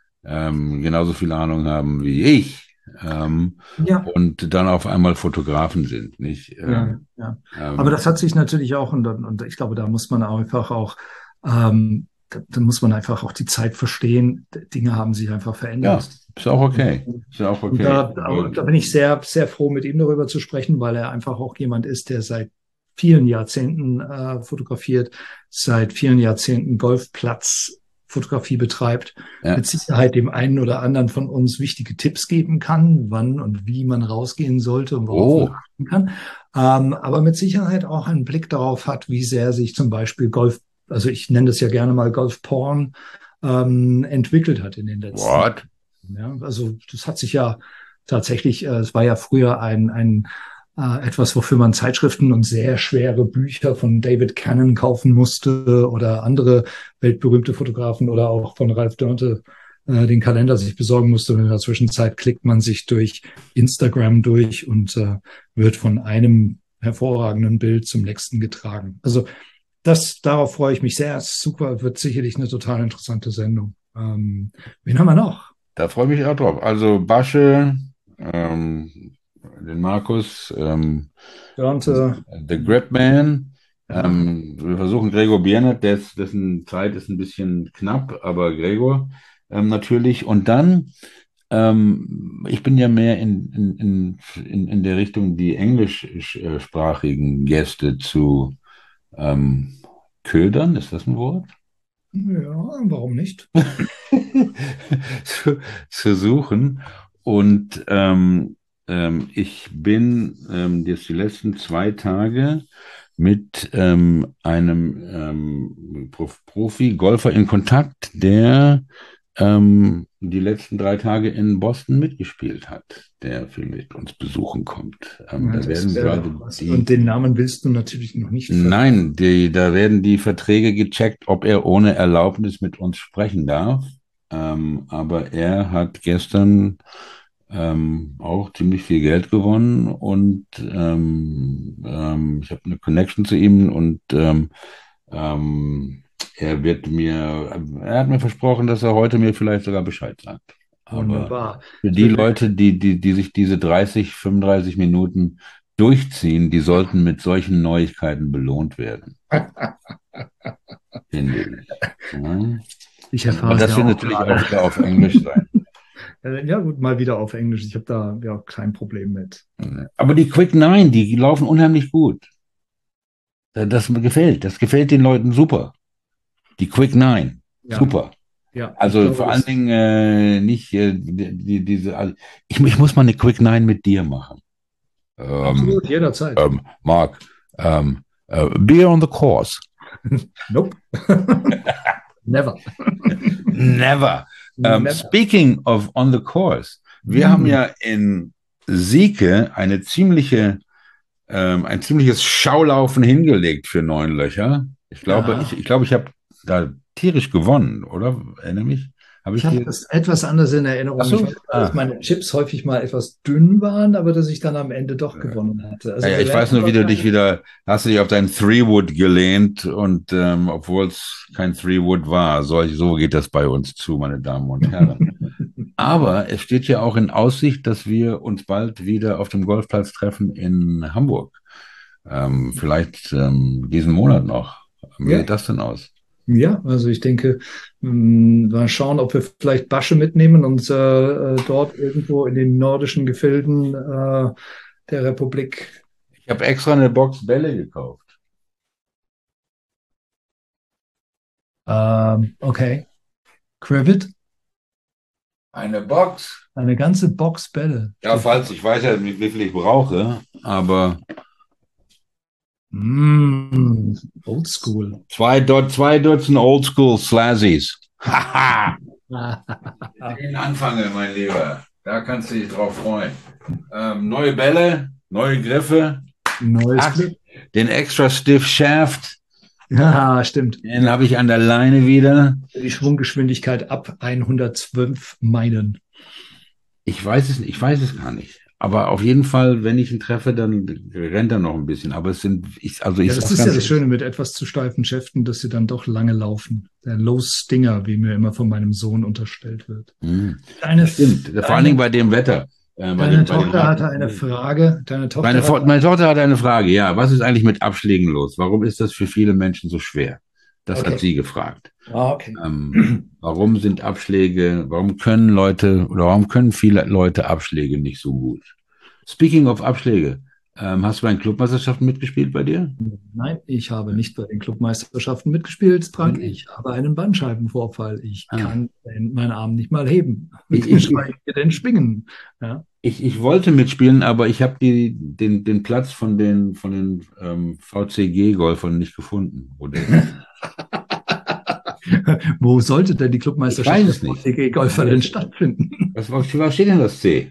[SPEAKER 2] ähm, genauso viel Ahnung haben wie ich, ähm,
[SPEAKER 3] ja.
[SPEAKER 2] und dann auf einmal Fotografen sind, nicht?
[SPEAKER 3] Ja,
[SPEAKER 2] Ähm,
[SPEAKER 3] ja. Aber
[SPEAKER 2] ähm,
[SPEAKER 3] das hat sich natürlich auch, und, und ich glaube, da muss man auch einfach auch, ähm, da, da muss man einfach auch die Zeit verstehen. Dinge haben sich einfach verändert.
[SPEAKER 2] ja, ist auch
[SPEAKER 3] Und,
[SPEAKER 2] okay. Ist auch
[SPEAKER 3] und
[SPEAKER 2] okay.
[SPEAKER 3] da, da, da bin ich sehr, sehr froh, mit ihm darüber zu sprechen, weil er einfach auch jemand ist, der seit vielen Jahrzehnten äh, fotografiert, seit vielen Jahrzehnten Golfplatzfotografie betreibt,
[SPEAKER 2] Ja.
[SPEAKER 3] mit Sicherheit dem einen oder anderen von uns wichtige Tipps geben kann, wann und wie man rausgehen sollte und worauf man
[SPEAKER 2] Oh,
[SPEAKER 3] achten kann. Ähm, aber mit Sicherheit auch einen Blick darauf hat, wie sehr sich zum Beispiel Golf, also ich nenne das ja gerne mal Golfporn, ähm, entwickelt hat in den letzten
[SPEAKER 2] what?
[SPEAKER 3] Jahren. Ja, also das hat sich ja tatsächlich, äh, es war ja früher ein, ein äh, etwas, wofür man Zeitschriften und sehr schwere Bücher von David Cannon kaufen musste oder andere weltberühmte Fotografen oder auch von Ralph Dörnte äh, den Kalender sich besorgen musste. Und in der Zwischenzeit klickt man sich durch Instagram durch und äh, wird von einem hervorragenden Bild zum nächsten getragen. Also das, darauf freue ich mich sehr. Super, wird sicherlich eine total interessante Sendung. Ähm, wen haben wir noch?
[SPEAKER 2] Da freue ich mich auch drauf. Also Basche, ähm, den Markus, ähm,
[SPEAKER 3] Dörnte,
[SPEAKER 2] The Grip Man.
[SPEAKER 3] ja.
[SPEAKER 2] Ähm, wir versuchen Gregor Biernert, des, dessen Zeit ist ein bisschen knapp, aber Gregor ähm, natürlich. Und dann, ähm, ich bin ja mehr in, in, in, in, in der Richtung, die englischsprachigen Gäste zu ähm, ködern. Ist das ein Wort?
[SPEAKER 3] Ja, warum nicht?
[SPEAKER 2] zu, zu suchen. Und ähm, ähm, ich bin ähm, jetzt die letzten zwei Tage mit ähm, einem ähm, Prof Profi-Golfer in Kontakt, der ähm, die letzten drei Tage in Boston mitgespielt hat, der vielleicht uns besuchen kommt. Ähm,
[SPEAKER 3] Ja,
[SPEAKER 2] da
[SPEAKER 3] das
[SPEAKER 2] werden
[SPEAKER 3] wäre
[SPEAKER 2] gerade
[SPEAKER 3] doch was.
[SPEAKER 2] die
[SPEAKER 3] Und den Namen willst du natürlich noch nicht verraten.
[SPEAKER 2] Nein, die, da werden die Verträge gecheckt, ob er ohne Erlaubnis mit uns sprechen darf. Ähm, aber er hat gestern ähm, auch ziemlich viel Geld gewonnen und ähm, ähm, ich habe eine Connection zu ihm und ähm, ähm, er wird mir, er hat mir versprochen, dass er heute mir vielleicht sogar Bescheid sagt. Aber
[SPEAKER 3] Wunderbar.
[SPEAKER 2] für
[SPEAKER 3] Es
[SPEAKER 2] die
[SPEAKER 3] wird
[SPEAKER 2] Leute, die, die, die sich diese dreißig, fünfunddreißig Minuten durchziehen, die sollten mit solchen Neuigkeiten belohnt werden, finde ich. Ja.
[SPEAKER 3] Ich
[SPEAKER 2] Und, aber
[SPEAKER 3] erfahre es
[SPEAKER 2] das
[SPEAKER 3] ja
[SPEAKER 2] wird
[SPEAKER 3] auch
[SPEAKER 2] natürlich auch
[SPEAKER 3] gerade.
[SPEAKER 2] wieder auf Englisch sein.
[SPEAKER 3] Äh, Ja, gut, mal wieder auf Englisch. Ich habe da ja kein Problem mit.
[SPEAKER 2] Aber die Quick Nine, die laufen unheimlich gut. Das gefällt, das gefällt den Leuten super. Die Quick Nine,
[SPEAKER 3] Ja,
[SPEAKER 2] super.
[SPEAKER 3] ja, ich
[SPEAKER 2] Also
[SPEAKER 3] glaube,
[SPEAKER 2] vor allen
[SPEAKER 3] das
[SPEAKER 2] Dingen äh, nicht äh, die, die, diese. Also ich, ich muss mal eine Quick Nine mit dir machen. Ähm,
[SPEAKER 3] absolut jederzeit.
[SPEAKER 2] ähm, Mark, ähm, äh, be on the course.
[SPEAKER 3] Nope. Never.
[SPEAKER 2] Never. Um,
[SPEAKER 3] Never.
[SPEAKER 2] speaking of on the course, wir haben
[SPEAKER 3] Hm.
[SPEAKER 2] ja in Sieke eine ziemliche, ähm, ein ziemliches Schaulaufen hingelegt für neun Löcher. Ich glaube, ich,
[SPEAKER 3] Ja,
[SPEAKER 2] ich glaube, ich habe da tierisch gewonnen, oder? Erinnere mich? Hab
[SPEAKER 3] Ich
[SPEAKER 2] ich
[SPEAKER 3] habe
[SPEAKER 2] dir,
[SPEAKER 3] das etwas anders in Erinnerung.
[SPEAKER 2] Ach so?
[SPEAKER 3] Ich weiß,
[SPEAKER 2] Ah.
[SPEAKER 3] dass meine Chips häufig mal etwas dünn waren, aber dass ich dann am Ende doch gewonnen hatte. Also
[SPEAKER 2] Ja, ja,
[SPEAKER 3] wir
[SPEAKER 2] ich
[SPEAKER 3] werden
[SPEAKER 2] weiß nur, wie du dich
[SPEAKER 3] wahrscheinlich-
[SPEAKER 2] wieder, hast du dich auf deinen Three-Wood gelehnt und ähm, obwohl es kein Three-Wood war, solch, so geht das bei uns zu, meine Damen und Herren. Aber es steht ja auch in Aussicht, dass wir uns bald wieder auf dem Golfplatz treffen in Hamburg. Ähm, vielleicht ähm, diesen Monat noch. Wie
[SPEAKER 3] Ja.
[SPEAKER 2] sieht das denn aus?
[SPEAKER 3] Ja, also ich denke, mh, mal schauen, ob wir vielleicht Basche mitnehmen und äh, äh, dort irgendwo in den nordischen Gefilden äh, der Republik.
[SPEAKER 2] Ich habe extra eine Box Bälle gekauft.
[SPEAKER 3] Ähm, okay. Crivet,
[SPEAKER 2] Eine Box?
[SPEAKER 3] eine ganze Box Bälle.
[SPEAKER 2] Ja, falls, ich weiß ja, wie wie viel ich brauche, aber
[SPEAKER 3] Mm, old school.
[SPEAKER 2] zwei, Dut zwei Dutzend Oldschool Slazzies. Haha! Den anfange, mein Lieber. Da kannst du dich drauf freuen. Ähm, neue Bälle, neue Griffe,
[SPEAKER 3] Neues
[SPEAKER 2] Ach,
[SPEAKER 3] Glück.
[SPEAKER 2] den extra stiff Shaft,
[SPEAKER 3] Ja, stimmt.
[SPEAKER 2] den habe ich an der Leine wieder.
[SPEAKER 3] Die Schwunggeschwindigkeit ab hundertzwölf Meilen.
[SPEAKER 2] Ich weiß es, ich weiß es gar nicht. Aber auf jeden Fall, wenn ich ihn treffe, dann rennt er noch ein bisschen. Aber es sind, ich, also ich
[SPEAKER 3] Ja, das
[SPEAKER 2] sag's
[SPEAKER 3] ist ja
[SPEAKER 2] ganz
[SPEAKER 3] das Schöne mit etwas zu steifen Schäften, dass sie dann doch lange laufen. Der Low Stinger, wie mir immer von meinem Sohn unterstellt wird.
[SPEAKER 2] Hm.
[SPEAKER 3] Deine,
[SPEAKER 2] Stimmt, vor allen Dingen bei dem Wetter. Äh, bei
[SPEAKER 3] deine
[SPEAKER 2] dem, bei dem
[SPEAKER 3] Tochter hatte eine Frage. Deine Tochter
[SPEAKER 2] Meine,
[SPEAKER 3] hatte,
[SPEAKER 2] meine Tochter hat eine Frage, ja. Was ist eigentlich mit Abschlägen los? Warum ist das für viele Menschen so schwer? Das
[SPEAKER 3] Okay.
[SPEAKER 2] hat sie gefragt.
[SPEAKER 3] ah, okay.
[SPEAKER 2] Ähm, warum sind Abschläge, warum können Leute oder warum können viele Leute Abschläge nicht so gut? Speaking of Abschläge, ähm, hast du bei den Clubmeisterschaften mitgespielt bei dir?
[SPEAKER 3] Nein, ich habe nicht bei den Clubmeisterschaften mitgespielt, Frank. Ich habe einen Bandscheibenvorfall. Ich
[SPEAKER 2] Ah.
[SPEAKER 3] kann den, meinen Arm nicht mal heben. Mit
[SPEAKER 2] Ich-
[SPEAKER 3] dem
[SPEAKER 2] ich-
[SPEAKER 3] Schwein den schwingen. Ja.
[SPEAKER 2] Ich, ich wollte mitspielen, aber ich habe die, den, den Platz von den, von den ähm, V C G-Golfern nicht gefunden. Wo der,
[SPEAKER 3] Wo sollte denn die Clubmeisterschaft
[SPEAKER 2] Ich weiß es nicht.
[SPEAKER 3] der T G-Golfer denn stattfinden?
[SPEAKER 2] was, was steht denn das C?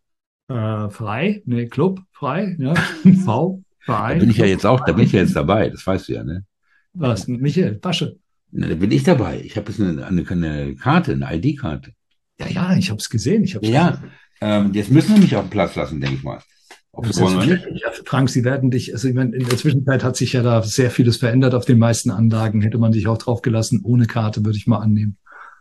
[SPEAKER 3] Äh, frei? Nee, Club, frei, ja. V,
[SPEAKER 2] Da
[SPEAKER 3] Verein.
[SPEAKER 2] bin ich ja
[SPEAKER 3] Club,
[SPEAKER 2] jetzt auch, da bin ich ja jetzt dabei, das weißt du ja, ne?
[SPEAKER 3] Was? Michael, Basche.
[SPEAKER 2] Ne, Da bin ich dabei. Ich habe jetzt eine, eine, eine Karte, eine I D-Karte.
[SPEAKER 3] Ja, ja, ich habe es gesehen. Ich hab's
[SPEAKER 2] Ja,
[SPEAKER 3] gesehen.
[SPEAKER 2] ähm, jetzt müssen wir mich auf den Platz lassen, denke ich mal. Ob sie wollen oder nicht.
[SPEAKER 3] Ja, Frank, Sie werden dich, also ich meine, in der Zwischenzeit hat sich ja da sehr vieles verändert auf den meisten Anlagen. Hätte man dich auch drauf gelassen, ohne Karte, würde ich mal annehmen.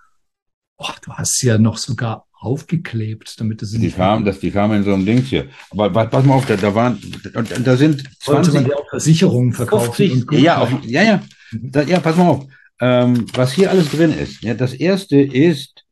[SPEAKER 3] Oh, du hast sie ja noch sogar aufgeklebt, damit du sie
[SPEAKER 2] Die
[SPEAKER 3] nicht
[SPEAKER 2] kamen, das, die kamen in so einem Dings hier. Aber wa- pass mal auf, da, da waren, und da sind
[SPEAKER 3] sollte man
[SPEAKER 2] zwanzig,
[SPEAKER 3] ja auch Versicherungen verkaufen.
[SPEAKER 2] fünfzig,
[SPEAKER 3] und
[SPEAKER 2] ja, auf, ja, ja, da, ja, pass mal auf. Ähm, was hier alles drin ist. Ja, das erste ist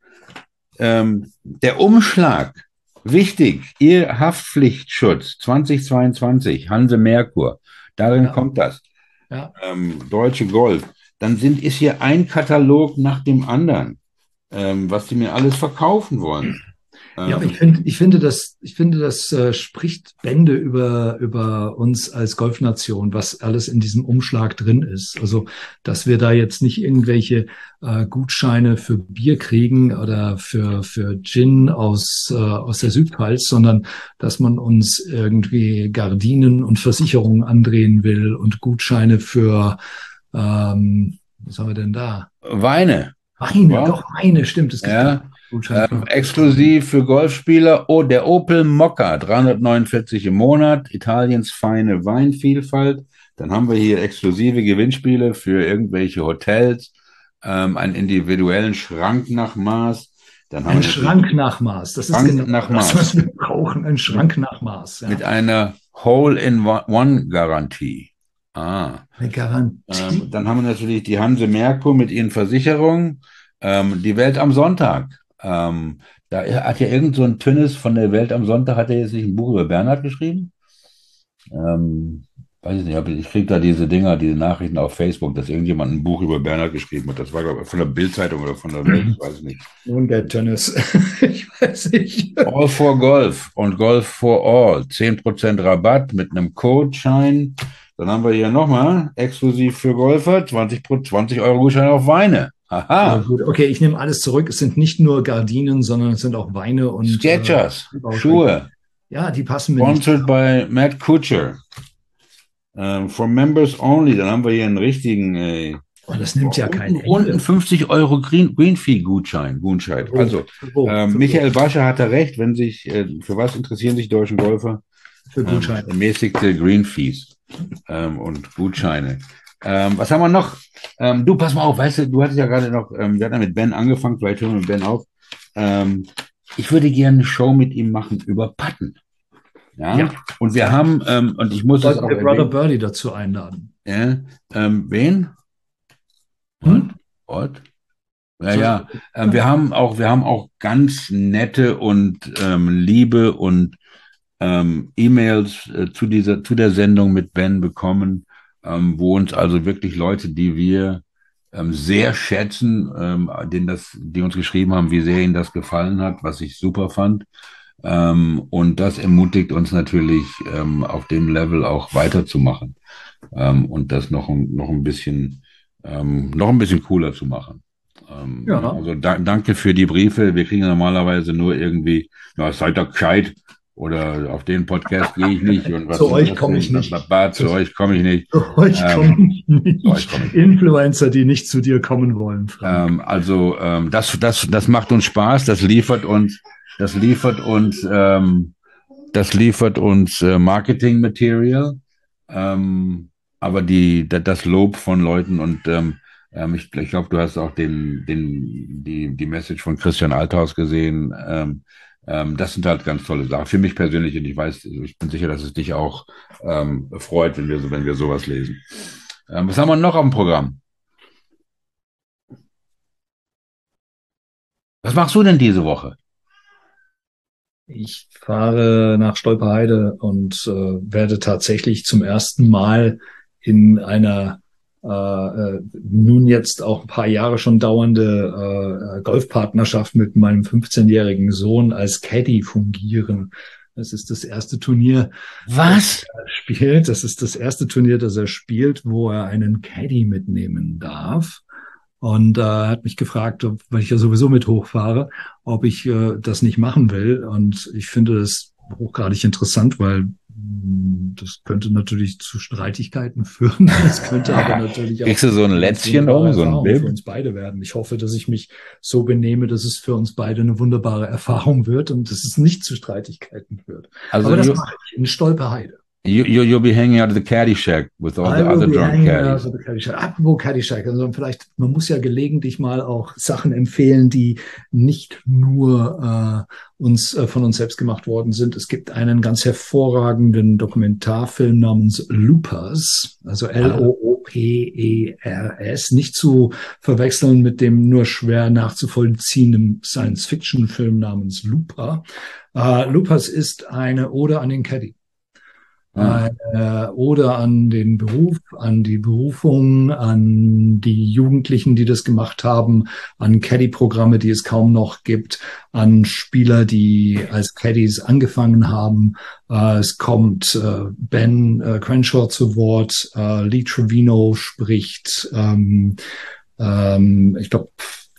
[SPEAKER 2] ähm, der Umschlag. Wichtig, Ihr Haftpflichtschutz zweitausendzweiundzwanzig, Hanse Merkur. Darin
[SPEAKER 3] Ja.
[SPEAKER 2] kommt das.
[SPEAKER 3] Ja.
[SPEAKER 2] Ähm, Deutsche Golf. Dann sind, ist hier ein Katalog nach dem anderen, ähm, was die mir alles verkaufen wollen.
[SPEAKER 3] Ja, aber
[SPEAKER 2] Ähm,
[SPEAKER 3] ich finde, ich finde, das, ich finde, das äh, spricht Bände über, über uns als Golfnation, was alles in diesem Umschlag drin ist. Also, dass wir da jetzt nicht irgendwelche äh, Gutscheine für Bier kriegen oder für, für Gin aus, äh, aus der Südpfalz, sondern dass man uns irgendwie Gardinen und Versicherungen andrehen will und Gutscheine für, ähm, was haben wir denn da?
[SPEAKER 2] Weine.
[SPEAKER 3] Weine,
[SPEAKER 2] Ja.
[SPEAKER 3] doch Weine, stimmt. Es gibt
[SPEAKER 2] Ja.
[SPEAKER 3] da Gutscheine
[SPEAKER 2] Ähm,
[SPEAKER 3] für-
[SPEAKER 2] exklusiv für Golfspieler. Oh, der Opel Mokka, dreihundertneunundvierzig im Monat, Italiens feine Weinvielfalt. Dann haben wir hier exklusive Gewinnspiele für irgendwelche Hotels, ähm, einen individuellen Schrank nach Maß. Dann haben
[SPEAKER 3] Ein
[SPEAKER 2] wir
[SPEAKER 3] Schrank nach Maß. Das ist
[SPEAKER 2] Schrank
[SPEAKER 3] genau
[SPEAKER 2] nach
[SPEAKER 3] das,
[SPEAKER 2] Maß.
[SPEAKER 3] was wir brauchen. Ein Schrank nach Maß. Ja.
[SPEAKER 2] mit einer Hole-in-One-Garantie. Ah.
[SPEAKER 3] Eine Garantie.
[SPEAKER 2] Ähm, dann haben wir natürlich die Hanse Merkur mit ihren Versicherungen. Ähm, die Welt am Sonntag. Ähm, da hat ja irgend so ein Tünnes von der Welt am Sonntag, hat er jetzt nicht ein Buch über Bernhard geschrieben? Ähm, weiß ich nicht, aber ich kriege da diese Dinger, diese Nachrichten auf Facebook, dass irgendjemand ein Buch über Bernhard geschrieben hat. Das war, glaube ich, von der Bild-Zeitung oder von der Welt, ich weiß nicht.
[SPEAKER 3] Nun der Tennis. Ich weiß nicht.
[SPEAKER 2] All for Golf und Golf for All. zehn Prozent Rabatt mit einem Codeschein. Dann haben wir hier nochmal exklusiv für Golfer zwanzig, zwanzig Euro Gutschein auf Weine.
[SPEAKER 3] Ja,
[SPEAKER 2] Aha.
[SPEAKER 3] gut, okay, ich nehme alles zurück. Es sind nicht nur Gardinen, sondern es sind auch Weine und
[SPEAKER 2] Skechers,
[SPEAKER 3] äh,
[SPEAKER 2] Schuhe.
[SPEAKER 3] Ja, die passen mir nicht.
[SPEAKER 2] Sponsored by Matt Kuchar. Ähm, for members only. Dann haben wir hier einen richtigen, äh,
[SPEAKER 3] Oh, das nimmt ja kein
[SPEAKER 2] Ende. Und ein fünfzig Euro Green, Greenfee-Gutschein. Gutschein.
[SPEAKER 3] Oh,
[SPEAKER 2] Also,
[SPEAKER 3] oh,
[SPEAKER 2] ähm, Michael Bascher hatte recht, wenn sich, äh, für was interessieren sich deutschen Golfer?
[SPEAKER 3] Für Gutscheine.
[SPEAKER 2] Ähm, ermäßigte Greenfees ähm, und Gutscheine. Ähm, was haben wir noch? Ähm, du, pass mal auf, weißt du, du hattest ja gerade noch, ähm, wir hatten ja mit Ben angefangen, vielleicht hören wir mit Ben auf. Ähm, ich würde gerne eine Show mit ihm machen über Putten. Ja.
[SPEAKER 3] Ja.
[SPEAKER 2] Und wir haben, ähm, und ich muss es
[SPEAKER 3] Sollten
[SPEAKER 2] auch
[SPEAKER 3] wir Brother
[SPEAKER 2] erwähnen,
[SPEAKER 3] Birdie dazu einladen.
[SPEAKER 2] ja, ähm, wen?
[SPEAKER 3] Hm?
[SPEAKER 2] What? Ja, ja. Ähm, wir haben auch, wir haben auch ganz nette und ähm, liebe und ähm, E-Mails äh, zu dieser, zu der Sendung mit Ben bekommen, ähm, wo uns also wirklich Leute, die wir ähm, sehr schätzen, ähm, denen das, die uns geschrieben haben, wie sehr ihnen das gefallen hat, was ich super fand. Ähm, und das ermutigt uns natürlich, ähm, auf dem Level auch weiterzumachen, ähm, und das noch, ein- noch ein bisschen, ähm, noch ein bisschen cooler zu machen. Ähm,
[SPEAKER 3] Ja.
[SPEAKER 2] ja, also da, danke für die Briefe. Wir kriegen normalerweise nur irgendwie, ja, seid doch gescheit oder auf den Podcast gehe ich nicht und was
[SPEAKER 3] Zu
[SPEAKER 2] sind
[SPEAKER 3] euch
[SPEAKER 2] das
[SPEAKER 3] komme
[SPEAKER 2] denn?
[SPEAKER 3] ich nicht.
[SPEAKER 2] Ba, ba, ba, zu euch komme ich nicht.
[SPEAKER 3] Zu euch
[SPEAKER 2] Ähm,
[SPEAKER 3] komme ich nicht.
[SPEAKER 2] zu euch komme ich nicht.
[SPEAKER 3] Influencer, die nicht zu dir kommen wollen, Frank.
[SPEAKER 2] Ähm, also ähm, das, das, das macht uns Spaß. Das liefert uns, das liefert uns, ähm, das liefert uns äh, Marketing-Material. Ähm, aber die, da- das Lob von Leuten und ähm, ähm, ich, ich glaube, du hast auch den, den, die, die Message von Christian Althaus gesehen. Ähm, ähm, das sind halt ganz tolle Sachen. Für mich persönlich, und ich weiß, ich bin sicher, dass es dich auch ähm, freut, wenn wir, so- wenn wir sowas lesen. Ähm, was haben wir noch auf dem Programm? Was machst du denn diese Woche?
[SPEAKER 3] Ich fahre nach Stolperheide und äh, werde tatsächlich zum ersten Mal in einer äh, äh, nun jetzt auch ein paar Jahre schon dauernde äh, Golfpartnerschaft mit meinem fünfzehnjährigen Sohn als Caddy fungieren. Das ist das erste Turnier,
[SPEAKER 2] Was?
[SPEAKER 3] das er spielt. Das ist das erste Turnier, das er spielt, wo er einen Caddy mitnehmen darf. Und äh, hat mich gefragt, ob, weil ich ja sowieso mit hochfahre, ob ich äh, das nicht machen will. Und ich finde das hochgradig interessant, weil mh, das könnte natürlich zu Streitigkeiten führen. Das könnte aber natürlich auch
[SPEAKER 2] Kriegst du so ein
[SPEAKER 3] eine
[SPEAKER 2] Lätzchen
[SPEAKER 3] wunderbare
[SPEAKER 2] um, so ein
[SPEAKER 3] Erfahrung für
[SPEAKER 2] Bib?
[SPEAKER 3] uns beide werden. Ich hoffe, dass ich mich so benehme, dass es für uns beide eine wunderbare Erfahrung wird und dass es nicht zu Streitigkeiten führt.
[SPEAKER 2] Also
[SPEAKER 3] Aber das
[SPEAKER 2] you,
[SPEAKER 3] mache ich in Stolperheide.
[SPEAKER 2] you, you, you'll be hanging out at the caddy shack with all the
[SPEAKER 3] I will
[SPEAKER 2] other
[SPEAKER 3] be
[SPEAKER 2] drunk
[SPEAKER 3] hanging out
[SPEAKER 2] caddies.
[SPEAKER 3] with the Caddyshack. Apropos Caddyshack, also vielleicht, man muss ja gelegentlich mal auch Sachen empfehlen, die nicht nur äh, uns äh, von uns selbst gemacht worden sind. Es gibt einen ganz hervorragenden Dokumentarfilm namens Loopers, also L O O P E R S, nicht zu verwechseln mit dem nur schwer nachzuvollziehenden Science-Fiction-Film namens Looper. Äh, Loopers ist eine Ode an den Caddy.
[SPEAKER 2] Ah.
[SPEAKER 3] Äh, oder an den Beruf, an die Berufung, an die Jugendlichen, die das gemacht haben, an Caddy-Programme, die es kaum noch gibt, an Spieler, die als Caddies angefangen haben. Äh, es kommt äh, Ben äh, Crenshaw zu Wort, äh, Lee Trevino spricht, ähm, ähm, ich glaube,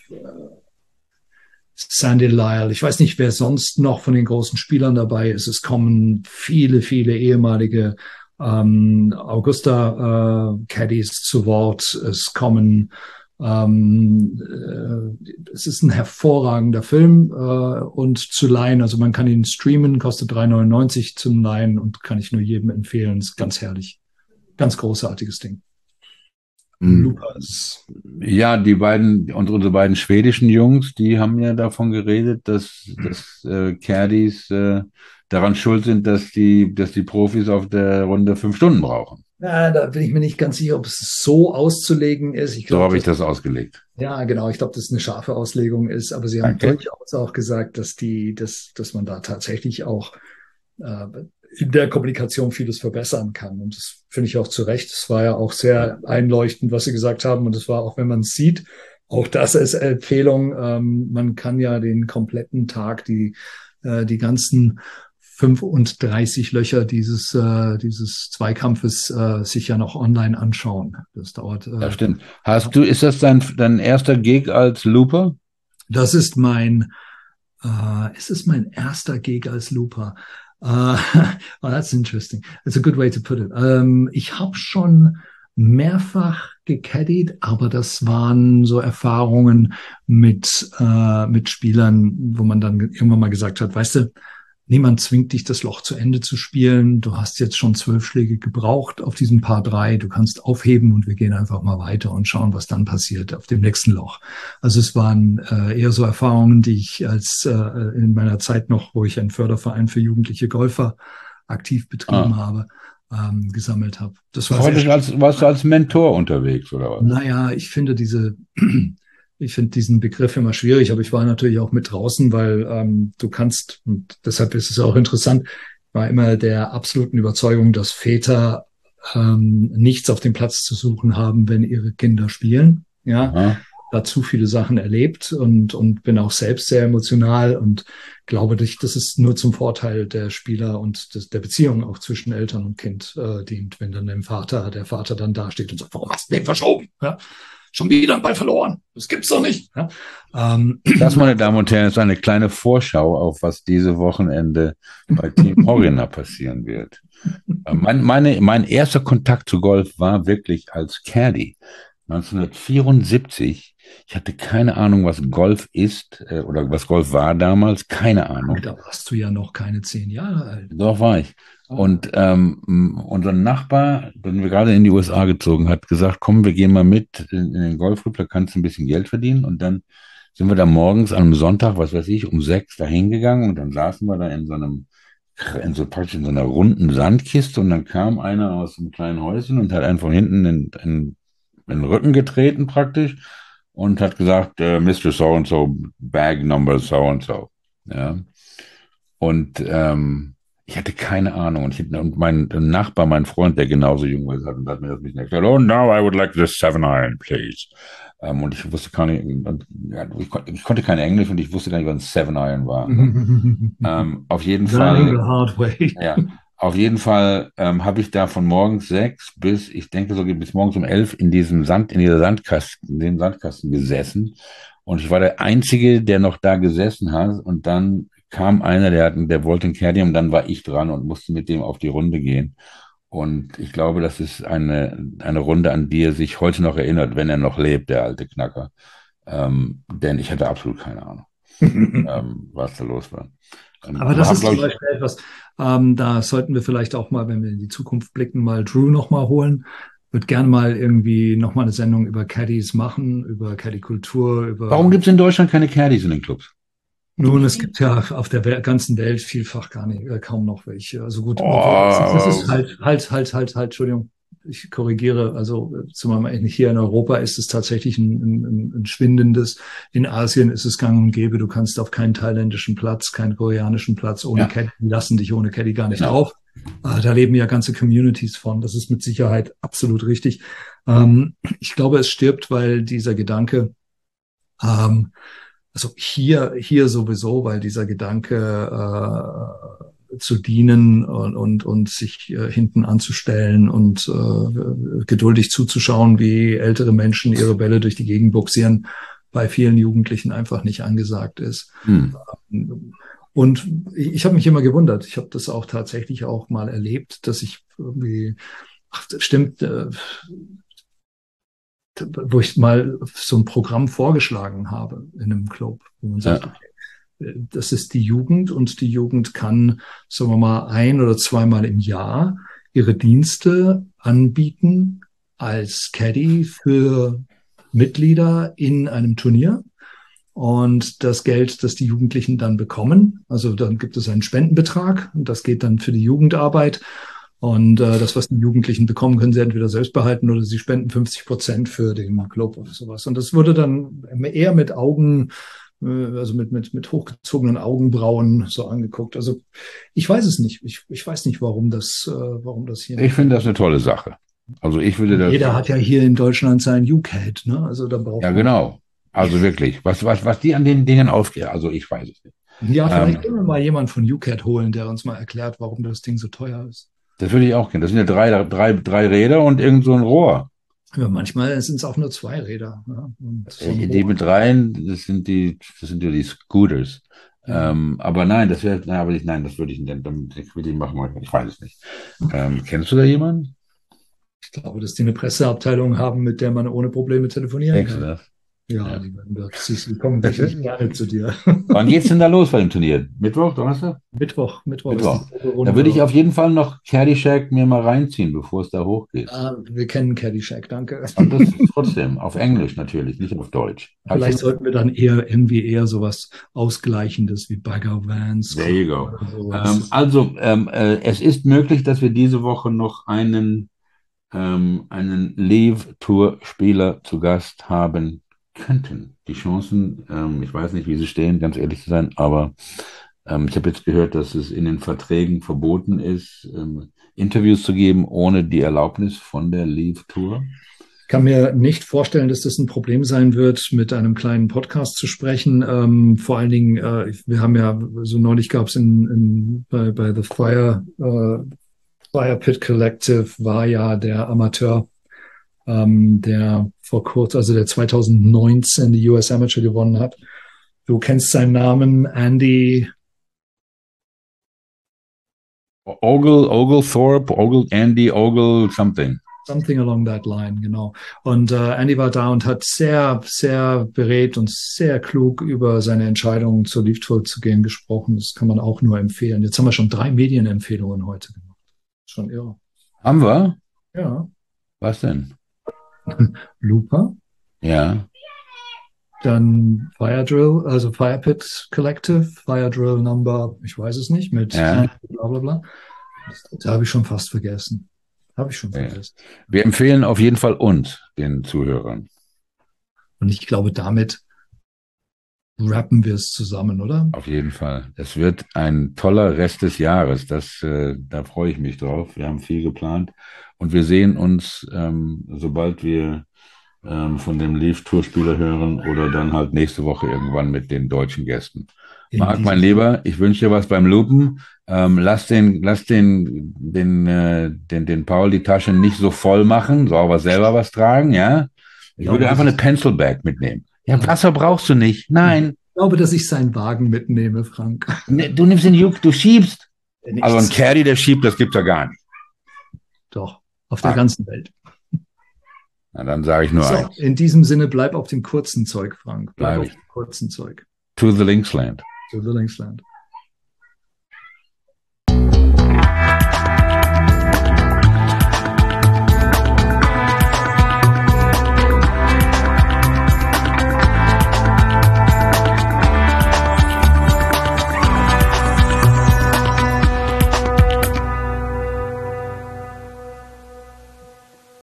[SPEAKER 3] Sandy Lyle. Ich weiß nicht, wer sonst noch von den großen Spielern dabei ist. Es kommen viele, viele ehemalige ähm, Augusta äh, Caddies zu Wort. Es kommen, ähm, äh, es ist ein hervorragender Film äh, und zu leihen. Also man kann ihn streamen, kostet drei neunundneunzig zum Leihen und kann ich nur jedem empfehlen. Ist ganz herrlich. Ganz großartiges Ding. Loopers.
[SPEAKER 2] Ja, die beiden und unsere beiden schwedischen Jungs, die haben ja davon geredet, dass, dass äh, Caddies äh, daran schuld sind, dass die, dass die Profis auf der Runde fünf Stunden brauchen.
[SPEAKER 3] Ja, da bin ich mir nicht ganz sicher, ob es so auszulegen ist. Ich
[SPEAKER 2] So
[SPEAKER 3] glaub,
[SPEAKER 2] habe ich
[SPEAKER 3] das-
[SPEAKER 2] das ausgelegt.
[SPEAKER 3] Ja, genau. Ich glaube, dass es eine scharfe Auslegung ist, aber Sie haben
[SPEAKER 2] Danke.
[SPEAKER 3] durchaus auch gesagt, dass die, dass, dass man da tatsächlich auch äh, in der Kommunikation vieles verbessern kann. Und das finde ich auch zu Recht. Es war ja auch sehr einleuchtend, was Sie gesagt haben. Und es war auch, wenn man es sieht, auch das ist Empfehlung. Ähm, man kann ja den kompletten Tag, die, äh, die ganzen fünfunddreißig Löcher dieses, äh, dieses Zweikampfes äh, sich ja noch online anschauen. Das dauert. Äh,
[SPEAKER 2] Ja, stimmt. Hast du, ist das dein, dein erster Gig als Looper?
[SPEAKER 3] Das ist mein, äh, ist es mein erster Gig als Looper? Uh, oh, that's interesting. That's a good way to put it. Ähm, ich habe schon mehrfach gecaddied, aber das waren so Erfahrungen mit, äh, mit Spielern, wo man dann irgendwann mal gesagt hat, weißt du, niemand zwingt dich, das Loch zu Ende zu spielen. Du hast jetzt schon zwölf Schläge gebraucht auf diesem Paar drei. Du kannst aufheben und wir gehen einfach mal weiter und schauen, was dann passiert auf dem nächsten Loch. Also es waren äh, eher so Erfahrungen, die ich als äh, in meiner Zeit noch, wo ich einen Förderverein für jugendliche Golfer aktiv betrieben
[SPEAKER 2] Ah.
[SPEAKER 3] habe, ähm, gesammelt habe. Das war
[SPEAKER 2] Heute
[SPEAKER 3] sehr
[SPEAKER 2] als, warst du als Mentor unterwegs, oder was?
[SPEAKER 3] naja, ich finde diese, ich finde diesen Begriff immer schwierig, aber ich war natürlich auch mit draußen, weil ähm, du kannst, und deshalb ist es auch interessant, ich war immer der absoluten Überzeugung, dass Väter ähm, nichts auf dem Platz zu suchen haben, wenn ihre Kinder spielen. Ja,
[SPEAKER 2] Aha.
[SPEAKER 3] da zu viele Sachen erlebt und, und bin auch selbst sehr emotional und glaube, dass dass es nur zum Vorteil der Spieler und des, der Beziehung auch zwischen Eltern und Kind äh, dient, wenn dann dem Vater, der Vater dann dasteht und sagt, warum hast du den verschoben? Ja? Schon wieder einen Ball verloren. Das gibt's doch nicht. Ja? Ähm,
[SPEAKER 2] Das, meine Damen und Herren, ist eine kleine Vorschau auf, was diese Wochenende bei Team Horiner passieren wird. Äh, Mein, meine, mein erster Kontakt zu Golf war wirklich als Caddy. neunzehnhundertvierundsiebzig. Ich hatte keine Ahnung, was Golf ist äh, oder was Golf war damals. Keine Ahnung.
[SPEAKER 3] da warst du ja noch keine zehn Jahre alt.
[SPEAKER 2] Doch war ich. Und ähm, unser Nachbar, den wir gerade in die U S A gezogen, hat gesagt, komm, wir gehen mal mit in, in den Golfclub, da kannst du ein bisschen Geld verdienen. Und dann sind wir da morgens an einem Sonntag, was weiß ich, um sechs da hingegangen und dann saßen wir da in so einem, in so praktisch in so einer runden Sandkiste und dann kam einer aus einem kleinen Häuschen und hat einen von hinten in, in, in den Rücken getreten praktisch und hat gesagt, äh, Mister So-and-so, Bag Number So-and-so. Ja. Und ähm, ich hatte keine Ahnung. Und, ich, und mein Nachbar, mein Freund, der genauso jung war, hat, hat mir das ein bisschen erklärt. Oh, now I would like this seven iron, please. Ähm, und ich wusste gar nicht, ja, ich, ich konnte kein Englisch und ich wusste gar nicht, was ein Seven Iron war. Ne? ähm, auf jeden
[SPEAKER 3] Learning the
[SPEAKER 2] Fall,
[SPEAKER 3] hard way.
[SPEAKER 2] ja, auf jeden Fall ähm, habe ich da von morgens sechs bis, ich denke so bis morgens um elf in diesem Sand, in dieser Sandkasten, in dem Sandkasten gesessen. Und ich war der Einzige, der noch da gesessen hat. Und dann kam einer, der, hat, der wollte ein Caddy und dann war ich dran und musste mit dem auf die Runde gehen. Und ich glaube, das ist eine, eine Runde, an die er sich heute noch erinnert, wenn er noch lebt, der alte Knacker. Ähm, denn ich hatte absolut keine Ahnung, ähm, was da los war. Ähm,
[SPEAKER 3] Aber das
[SPEAKER 2] hab,
[SPEAKER 3] ist zum
[SPEAKER 2] glaub ich,
[SPEAKER 3] Beispiel etwas, ähm, da sollten wir vielleicht auch mal, wenn wir in die Zukunft blicken, mal Drew nochmal holen. Würde gerne mal irgendwie nochmal eine Sendung über Caddies machen, über Caddy-Kultur, über...
[SPEAKER 2] Warum gibt es in Deutschland keine Caddies in den Clubs?
[SPEAKER 3] Nun, es gibt ja auf der Wel- ganzen Welt vielfach gar nicht, äh, kaum noch welche. Also gut,
[SPEAKER 2] Oh,
[SPEAKER 3] das ist halt, halt, halt, halt, halt, Entschuldigung, ich korrigiere. Also äh, zumal hier in Europa ist es tatsächlich ein, ein, ein schwindendes. In Asien ist es gang und gäbe. Du kannst auf keinen thailändischen Platz, keinen koreanischen Platz ohne
[SPEAKER 2] Ja.
[SPEAKER 3] Caddy, die lassen dich ohne Caddy gar nicht
[SPEAKER 2] Genau.
[SPEAKER 3] drauf. Äh, Da leben ja ganze Communities von. Das ist mit Sicherheit absolut richtig. Ähm, Ich glaube, es stirbt, weil dieser Gedanke, ähm, also hier, hier sowieso, weil dieser Gedanke äh, zu dienen und, und, und sich äh, hinten anzustellen und äh, geduldig zuzuschauen, wie ältere Menschen ihre Bälle durch die Gegend buxieren, bei vielen Jugendlichen einfach nicht angesagt ist.
[SPEAKER 2] Hm.
[SPEAKER 3] Und ich, ich habe mich immer gewundert. Ich habe das auch tatsächlich auch mal erlebt, dass ich irgendwie, ach, das stimmt, äh, wo ich mal so ein Programm vorgeschlagen habe in einem Club, wo man sagt,
[SPEAKER 2] Ja.
[SPEAKER 3] okay, das ist die Jugend und die Jugend kann, sagen wir mal, ein oder zweimal im Jahr ihre Dienste anbieten als Caddy für Mitglieder in einem Turnier. Und das Geld, das die Jugendlichen dann bekommen, also dann gibt es einen Spendenbetrag und das geht dann für die Jugendarbeit. Und äh, das, was die Jugendlichen bekommen, können sie entweder selbst behalten oder sie spenden fünfzig Prozent für den Club oder sowas. Und das wurde dann eher mit Augen, äh, also mit, mit, mit hochgezogenen Augenbrauen so angeguckt. Also ich weiß es nicht. Ich, ich weiß nicht, warum das, äh, warum das hier.
[SPEAKER 2] Ich finde das eine tolle Sache. Also ich würde das.
[SPEAKER 3] Jeder hat ja hier in Deutschland sein U C A D, ne? Also da braucht
[SPEAKER 2] Ja,
[SPEAKER 3] man.
[SPEAKER 2] genau. Also wirklich. Was, was, was die an den Dingen aufgeht, also ich weiß es nicht.
[SPEAKER 3] Ja, vielleicht
[SPEAKER 2] Ähm,
[SPEAKER 3] können wir mal jemanden von U C A D holen, der uns mal erklärt, warum das Ding so teuer ist.
[SPEAKER 2] Das würde ich auch kennen. Das sind ja drei, drei, drei Räder und irgend so ein Rohr.
[SPEAKER 3] Ja, manchmal sind es auch nur zwei Räder. Ja, und so ein
[SPEAKER 2] Äh, Die
[SPEAKER 3] Rohr.
[SPEAKER 2] mit rein, das sind die, das sind ja die Scooters.
[SPEAKER 3] Ja.
[SPEAKER 2] Ähm, aber nein, das wäre, nein, aber ich, nein, das würde ich nicht, damit, ich würde ich machen, ich weiß es nicht. Ähm, kennst du da jemanden?
[SPEAKER 3] Ich glaube, dass die eine Presseabteilung haben, mit der man ohne Probleme telefonieren
[SPEAKER 2] Denkst du
[SPEAKER 3] kann.
[SPEAKER 2] das?
[SPEAKER 3] Ja,
[SPEAKER 2] Ja.
[SPEAKER 3] die werden das. Sie sie kommen sicher gerne zu dir.
[SPEAKER 2] Wann geht's denn da los bei dem Turnier? Mittwoch, Donnerstag?
[SPEAKER 3] Mittwoch, Mittwoch ist
[SPEAKER 2] Mittwoch.
[SPEAKER 3] die Runde.
[SPEAKER 2] Da würde ich auf jeden Fall noch Caddyshack mir mal reinziehen, bevor es da hochgeht.
[SPEAKER 3] Ah, wir kennen Caddyshack, danke.
[SPEAKER 2] Und das trotzdem, auf Englisch natürlich, nicht auf Deutsch.
[SPEAKER 3] Vielleicht sollten wir dann eher irgendwie eher sowas Ausgleichendes wie Bagger Vans.
[SPEAKER 2] There you go.
[SPEAKER 3] oder sowas.
[SPEAKER 2] Ähm, also, ähm, äh, es ist möglich, dass wir diese Woche noch einen, ähm, einen Leave-Tour-Spieler zu Gast haben könnten. Die Chancen, ähm, ich weiß nicht, wie sie stehen, ganz ehrlich zu sein, aber ähm, ich habe jetzt gehört, dass es in den Verträgen verboten ist, ähm, Interviews zu geben ohne die Erlaubnis von der Leave-Tour.
[SPEAKER 3] Ich kann mir nicht vorstellen, dass das ein Problem sein wird, mit einem kleinen Podcast zu sprechen. Ähm, vor allen Dingen, äh, wir haben ja, so neulich gab es in, in, bei, bei The Fire, äh, Fire Pit Collective war ja der Amateur, ähm, der vor kurz, also der zwanzig neunzehn die U S Amateur gewonnen hat. Du kennst seinen Namen, Andy.
[SPEAKER 2] Ogle, Oglethorpe, Ogle, Andy, Ogle, something.
[SPEAKER 3] Something along that line, genau. Und äh, Andy war da und hat sehr, sehr beredt und sehr klug über seine Entscheidung zur Leaf Tour zu gehen gesprochen. Das kann man auch nur empfehlen. Jetzt haben wir schon drei Medienempfehlungen heute gemacht. Schon irre.
[SPEAKER 2] Haben wir?
[SPEAKER 3] Ja.
[SPEAKER 2] Was denn?
[SPEAKER 3] Looper,
[SPEAKER 2] Ja.
[SPEAKER 3] dann Fire Drill, also Fire Pit Collective, Fire Drill Number, ich weiß es nicht, mit
[SPEAKER 2] Ja.
[SPEAKER 3] bla bla bla. Da habe ich schon fast vergessen. Habe ich schon
[SPEAKER 2] Ja.
[SPEAKER 3] vergessen.
[SPEAKER 2] Wir empfehlen auf jeden Fall uns, den Zuhörern.
[SPEAKER 3] Und ich glaube, damit rappen wir es zusammen, oder?
[SPEAKER 2] Auf jeden Fall. Es wird ein toller Rest des Jahres. Das, äh, da freue ich mich drauf. Wir haben viel geplant und wir sehen uns, ähm, sobald wir ähm, von dem Leaf-Tour-Spieler hören oder dann halt nächste Woche irgendwann mit den deutschen Gästen.
[SPEAKER 3] In
[SPEAKER 2] Marc,
[SPEAKER 3] diesem-
[SPEAKER 2] mein Lieber, ich wünsche dir was beim Lupen. Ähm, lass den, lass den, den, äh, den, den Paul die Tasche nicht so voll machen, soll aber selber was tragen, ja? Ich
[SPEAKER 3] Ja,
[SPEAKER 2] würde
[SPEAKER 3] das
[SPEAKER 2] einfach eine
[SPEAKER 3] ist-
[SPEAKER 2] Pencilbag mitnehmen. Ja, Wasser brauchst du nicht. Nein.
[SPEAKER 3] Ich glaube, dass ich seinen Wagen mitnehme, Frank.
[SPEAKER 2] Ne, du nimmst den Juk, du schiebst.
[SPEAKER 3] Nichts.
[SPEAKER 2] Also ein Caddy, der schiebt, das gibt's ja gar nicht.
[SPEAKER 3] Doch, auf der
[SPEAKER 2] Ah.
[SPEAKER 3] ganzen Welt.
[SPEAKER 2] Na, dann sage ich nur
[SPEAKER 3] So,
[SPEAKER 2] eins.
[SPEAKER 3] in diesem Sinne, bleib auf dem kurzen Zeug, Frank. Bleib
[SPEAKER 2] Bleib
[SPEAKER 3] auf
[SPEAKER 2] ich.
[SPEAKER 3] dem kurzen Zeug.
[SPEAKER 2] To the Linksland.
[SPEAKER 3] To the Linksland.